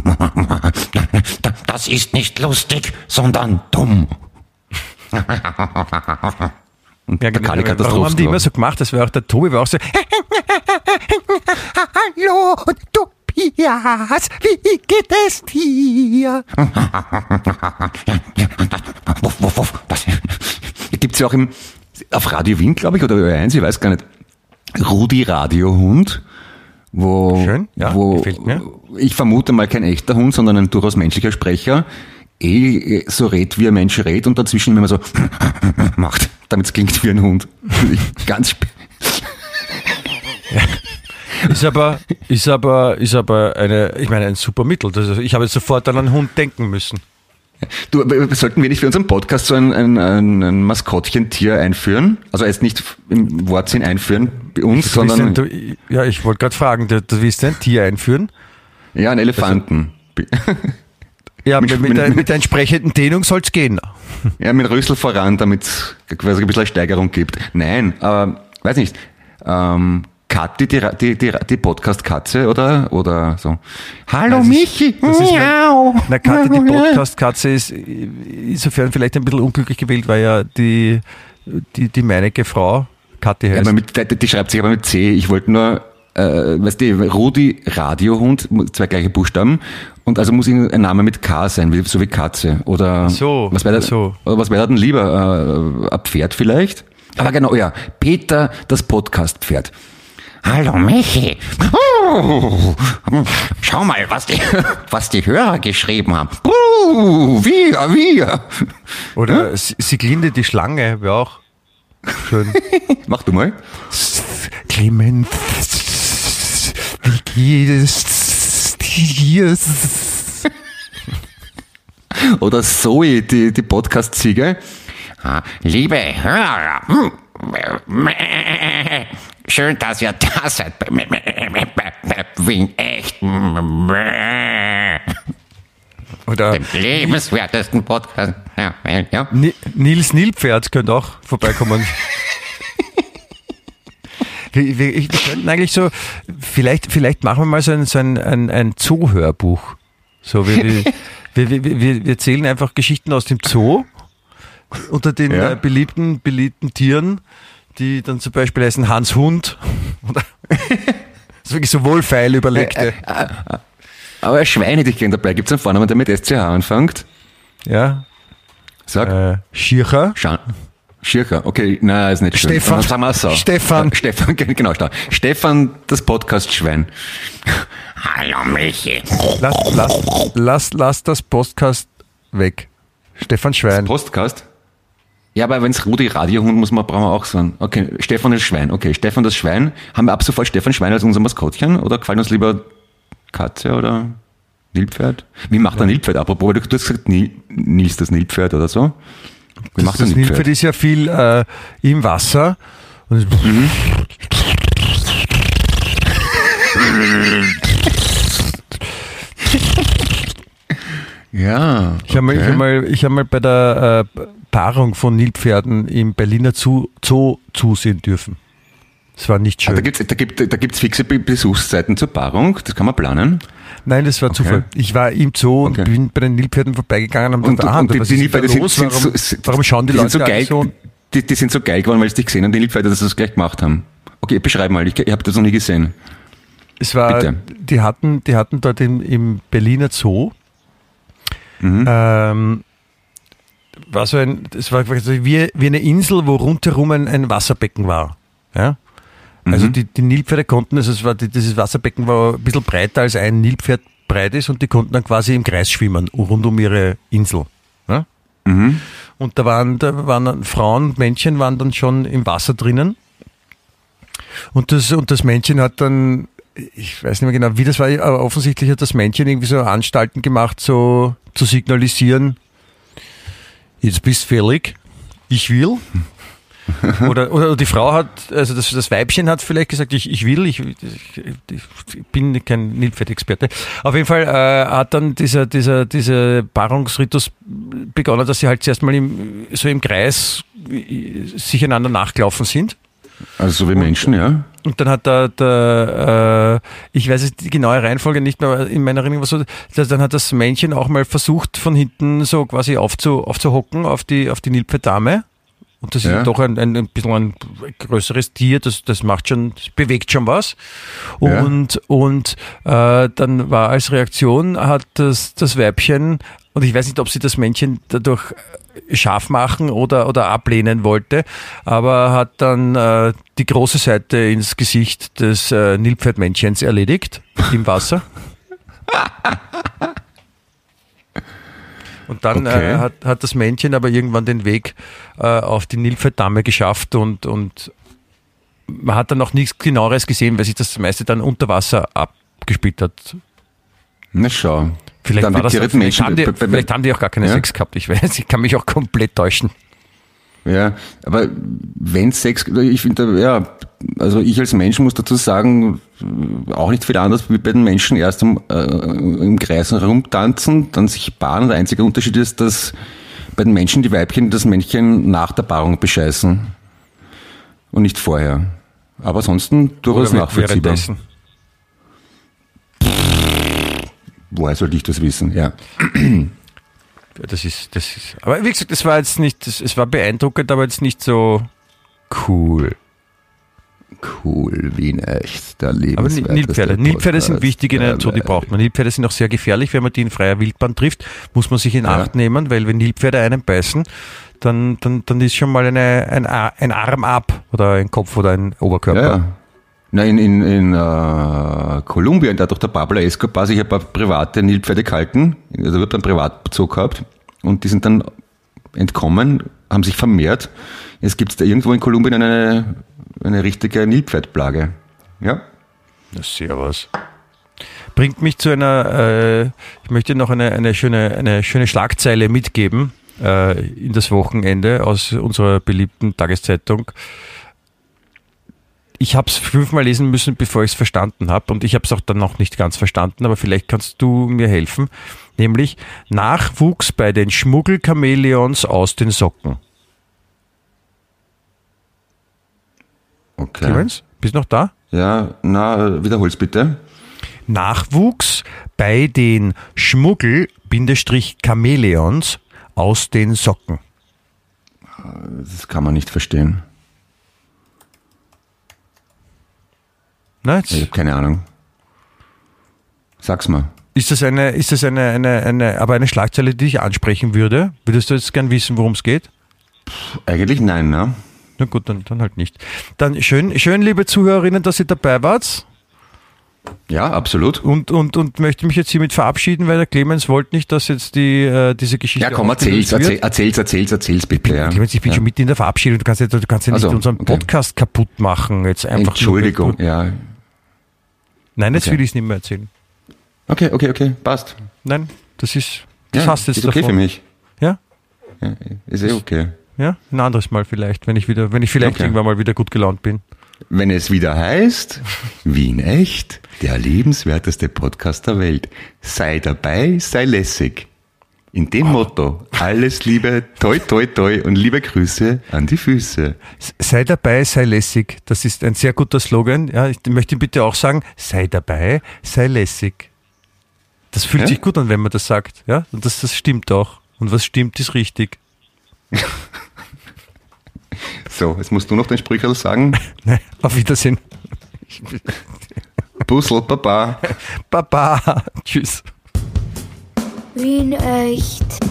das ist nicht lustig, sondern dumm. Und ja, der genau, Katastrophe. Warum haben die immer so gemacht? Das war auch der Tobi, war auch so hallo, Tobias, wie geht es dir? Gibt es ja auch im, auf Radio Wien, glaube ich, oder Ö eins, ich weiß gar nicht, Rudi Radiohund, wo, Schön, ja, wo gefällt mir. Ich vermute mal kein echter Hund, sondern ein durchaus menschlicher Sprecher, eh so redet, wie ein Mensch redet und dazwischen immer so macht, damit es klingt wie ein Hund. Ganz sp- ja. Ist aber, ist aber, ist aber eine, ich meine, ein super Mittel. Also ich habe jetzt sofort an einen Hund denken müssen. Du, sollten wir nicht für unseren Podcast so ein, ein, ein, ein Maskottchentier einführen? Also jetzt nicht im Wortsinn einführen bei uns, du sondern... Du, ja, ich wollte gerade fragen, du, du willst ein Tier einführen? Ja, einen Elefanten. Also, ja, mit, mit, der, mit der entsprechenden Dehnung soll es gehen. Ja, mit Rüssel voran, damit es quasi ein bisschen eine Steigerung gibt. Nein, aber, weiß nicht, ähm, Kathi, die, die, die, die Podcast-Katze oder, oder so. Hallo das Michi! Ist, das ist Miau! Na, na Kathi, die Podcast-Katze ist insofern vielleicht ein bisschen unglücklich gewählt, weil ja die, die, die meinige Frau Kathi heißt. Ja, mit, die schreibt sich aber mit C. Ich wollte nur, äh, weißt du, Rudi Radiohund, zwei gleiche Buchstaben. Und also muss ein Name mit K sein, wie, so wie Katze. Oder so, was wäre so. was wäre denn lieber? Äh, ein Pferd vielleicht? Aber genau, ja. Peter, das Podcast-Pferd. Hallo Michi. Oh, schau mal, was die, was die Hörer geschrieben haben. Oh, wir, wir. Oder hm? Sieglinde, die Schlange, wäre auch schön. Mach du mal. Clemens, wie geht's dir? Oder Zoe, die, die Podcast-Ziege. Liebe Hörer, schön, dass ihr da seid. Wegen echt. Oder dem lebenswertesten Podcast. Ja, ja. Nils Nilpferd könnte auch vorbeikommen. wir, wir, wir könnten eigentlich so, vielleicht, vielleicht machen wir mal so ein, so ein, ein, ein Zoo-Hörbuch. So, wir, wir, wir, wir, wir erzählen einfach Geschichten aus dem Zoo unter den ja. äh, beliebten, beliebten Tieren, die dann zum Beispiel heißen Hans Hund. Oder das ist wirklich so wohlfeil überlegte. Aber Schwein hätte ich gern dabei. Gibt es einen Vornamen, der mit S C H anfängt? Ja. Sag. Äh, Schircher. Scha- Schircher, okay, nein, ist nicht schön. Stefan. Sagen wir so. Stefan. Stefan, genau, Stefan, das Podcast-Schwein. Hallo Michi. Lass, lass, lass, lass das Podcast weg. Stefan Schwein. Das Podcast? Ja, aber wenn es Rudi Radiohund muss man, brauchen wir auch sagen. Okay, Stefan das Schwein. Okay, Stefan das Schwein. Haben wir ab sofort Stefan Schwein als unser Maskottchen? Oder gefallen uns lieber Katze oder Nilpferd? Wie macht ja. ein Nilpferd? Apropos, du hast gesagt, Nils das Nilpferd oder so. Wie das macht das ein Nilpferd? Nilpferd ist ja viel äh, im Wasser. Und mhm. Ja. Ich habe okay. mal, hab mal, ich hab mal bei der äh, Paarung von Nilpferden im Berliner Zoo, Zoo zusehen dürfen. Das war nicht schön. Ah, da gibt's, da gibt, da gibt's fixe Besuchszeiten zur Paarung. Das kann man planen. Nein, das war okay. Zufall. Ich war im Zoo okay. und bin bei den Nilpferden vorbeigegangen und, und, dachte, ah, und die, was die ist Nilpferde da los? sind, Warum, sind so, warum schauen die, die Leute so geil, so? Die, die sind so geil geworden, weil sie dich gesehen haben, die Nilpferde, dass sie das gleich gemacht haben. Okay, beschreib mal, ich, ich habe das noch nie gesehen. Es war, Bitte. die hatten, die hatten dort im, im Berliner Zoo, mhm. ähm, war so ein, es war wie, wie eine Insel, wo rundherum ein, ein Wasserbecken war. Ja? Also mhm. die, die Nilpferde konnten, also es war, die, dieses Wasserbecken war ein bisschen breiter als ein Nilpferd breit ist und die konnten dann quasi im Kreis schwimmen, rund um ihre Insel. Ja? Mhm. Und da waren, da waren Frauen, Männchen waren dann schon im Wasser drinnen. Und das, und das Männchen hat dann, ich weiß nicht mehr genau, wie das war, aber offensichtlich hat das Männchen irgendwie so Anstalten gemacht, so zu signalisieren, jetzt bist fällig, ich will. Oder, oder die Frau hat, also das, das Weibchen hat vielleicht gesagt, ich, ich will, ich, ich, ich bin kein Nilpferd-Experte. Auf jeden Fall äh, hat dann dieser, dieser, dieser Paarungsritus begonnen, dass sie halt zuerst mal im, so im Kreis sich einander nachgelaufen sind. Also so wie Menschen, und, ja. Und dann hat der, der äh, ich weiß jetzt die genaue Reihenfolge nicht mehr, aber in meiner Erinnerung war so, dass dann hat das Männchen auch mal versucht, von hinten so quasi aufzu, aufzuhocken auf die, auf die Nilpferddame. Und das ja. ist doch ein, ein, ein bisschen ein größeres Tier, das, das macht schon, das bewegt schon was. Und, ja. und äh, dann war als Reaktion, hat das, das Weibchen, und ich weiß nicht, ob sie das Männchen dadurch scharf machen oder, oder ablehnen wollte, aber hat dann äh, die große Seite ins Gesicht des äh, Nilpferdmännchens erledigt im Wasser. Und dann okay. äh, hat, hat das Männchen aber irgendwann den Weg äh, auf die Nilpferddamme geschafft und, und man hat dann noch nichts Genaueres gesehen, weil sich das meiste dann unter Wasser abgespielt hat. Na schau. Vielleicht, dann war das, vielleicht, Menschen, haben die, be- be- vielleicht haben die auch gar keine ja? Sex gehabt. Ich weiß, ich kann mich auch komplett täuschen. Ja, aber wenn Sex, ich finde, ja, also ich als Mensch muss dazu sagen, auch nicht viel anders wie bei den Menschen, erst im, äh, im Kreis herumtanzen, dann sich paaren. Der einzige Unterschied ist, dass bei den Menschen die Weibchen das Männchen nach der Paarung bescheißen und nicht vorher. Aber ansonsten durchaus Oder nachvollziehbar. währenddessen. Woher sollte ich das wissen? Ja. Ja, das ist, das ist, aber wie gesagt, es war jetzt nicht, das, es war beeindruckend, aber jetzt nicht so cool. Cool, wie in echt, der Aber lebenswerteste Nilpferde, Nilpferde sind Podcast wichtig in der der Natur, die Welt. braucht man. Nilpferde sind auch sehr gefährlich, wenn man die in freier Wildbahn trifft, muss man sich in Ja. Acht nehmen, weil wenn Nilpferde einen beißen, dann, dann, dann ist schon mal eine, ein, Ar- ein Arm ab oder ein Kopf oder ein Oberkörper. Ja, ja. Nein, in, in, in uh, Kolumbien, da hat doch der Pablo Escobar sich ein paar private Nilpferde gehalten, also wird einen Privatbezug gehabt und die sind dann entkommen, haben sich vermehrt. Jetzt gibt es da irgendwo in Kolumbien eine, eine richtige Nilpferdplage. Ja. Na, servus. Bringt mich zu einer, äh, ich möchte noch eine, eine, schöne, eine schöne Schlagzeile mitgeben äh, in das Wochenende aus unserer beliebten Tageszeitung. Ich habe es fünfmal lesen müssen, bevor ich es verstanden habe und ich habe es auch dann noch nicht ganz verstanden, aber vielleicht kannst du mir helfen. Nämlich Nachwuchs bei den Schmuggelchamäleons aus den Socken. Okay. Clemens, bist du noch da? Ja, na, wiederhol's bitte. Nachwuchs bei den Schmuggel-Chamäleons aus den Socken. Das kann man nicht verstehen. Na, jetzt, Ich habe keine Ahnung. Sag's mal. ist das eine, ist das eine, eine, eine, aber eine Schlagzeile, die dich ansprechen würde? Würdest du jetzt gern wissen, worum es geht? Eigentlich nein, ne? Na gut, dann, dann halt nicht. Dann schön, schön, liebe Zuhörerinnen, dass ihr dabei wart. Ja, absolut. Und, und, und möchte mich jetzt hiermit verabschieden, weil der Clemens wollte nicht, dass jetzt die, äh, diese Geschichte Ja, komm, erzähl's, aufgelöst erzähl, wird. erzähl's, erzähl's, erzähl's bitte. Ja. Clemens, ich bin ja. schon mitten in der Verabschiedung. Du kannst ja, du kannst ja nicht Also, unseren okay. Podcast kaputt machen. Jetzt einfach Entschuldigung, Nur, ja. nein, jetzt Okay. will ich es nicht mehr erzählen. Okay, okay, okay, passt. Nein, das ist, das Ja, hast du jetzt ist okay davon. für mich. Ja? Ja, ist eh okay. Ja? Ein anderes Mal vielleicht, wenn ich wieder, wenn ich vielleicht Okay. irgendwann mal wieder gut gelaunt bin. Wenn es wieder heißt, Wien echt, der lebenswerteste Podcast der Welt. Sei dabei, sei lässig. In dem Motto, alles Liebe, toi, toi, toi und liebe Grüße an die Füße. Sei dabei, sei lässig. Das ist ein sehr guter Slogan. Ja, ich möchte bitte auch sagen, sei dabei, sei lässig. Das fühlt Ja? sich gut an, wenn man das sagt. Ja? Und das, das stimmt auch. Und was stimmt, ist richtig. So, jetzt musst du noch den Sprücherl sagen. Nein, auf Wiedersehen. Puzzle, Baba. Baba. Tschüss. Wien echt.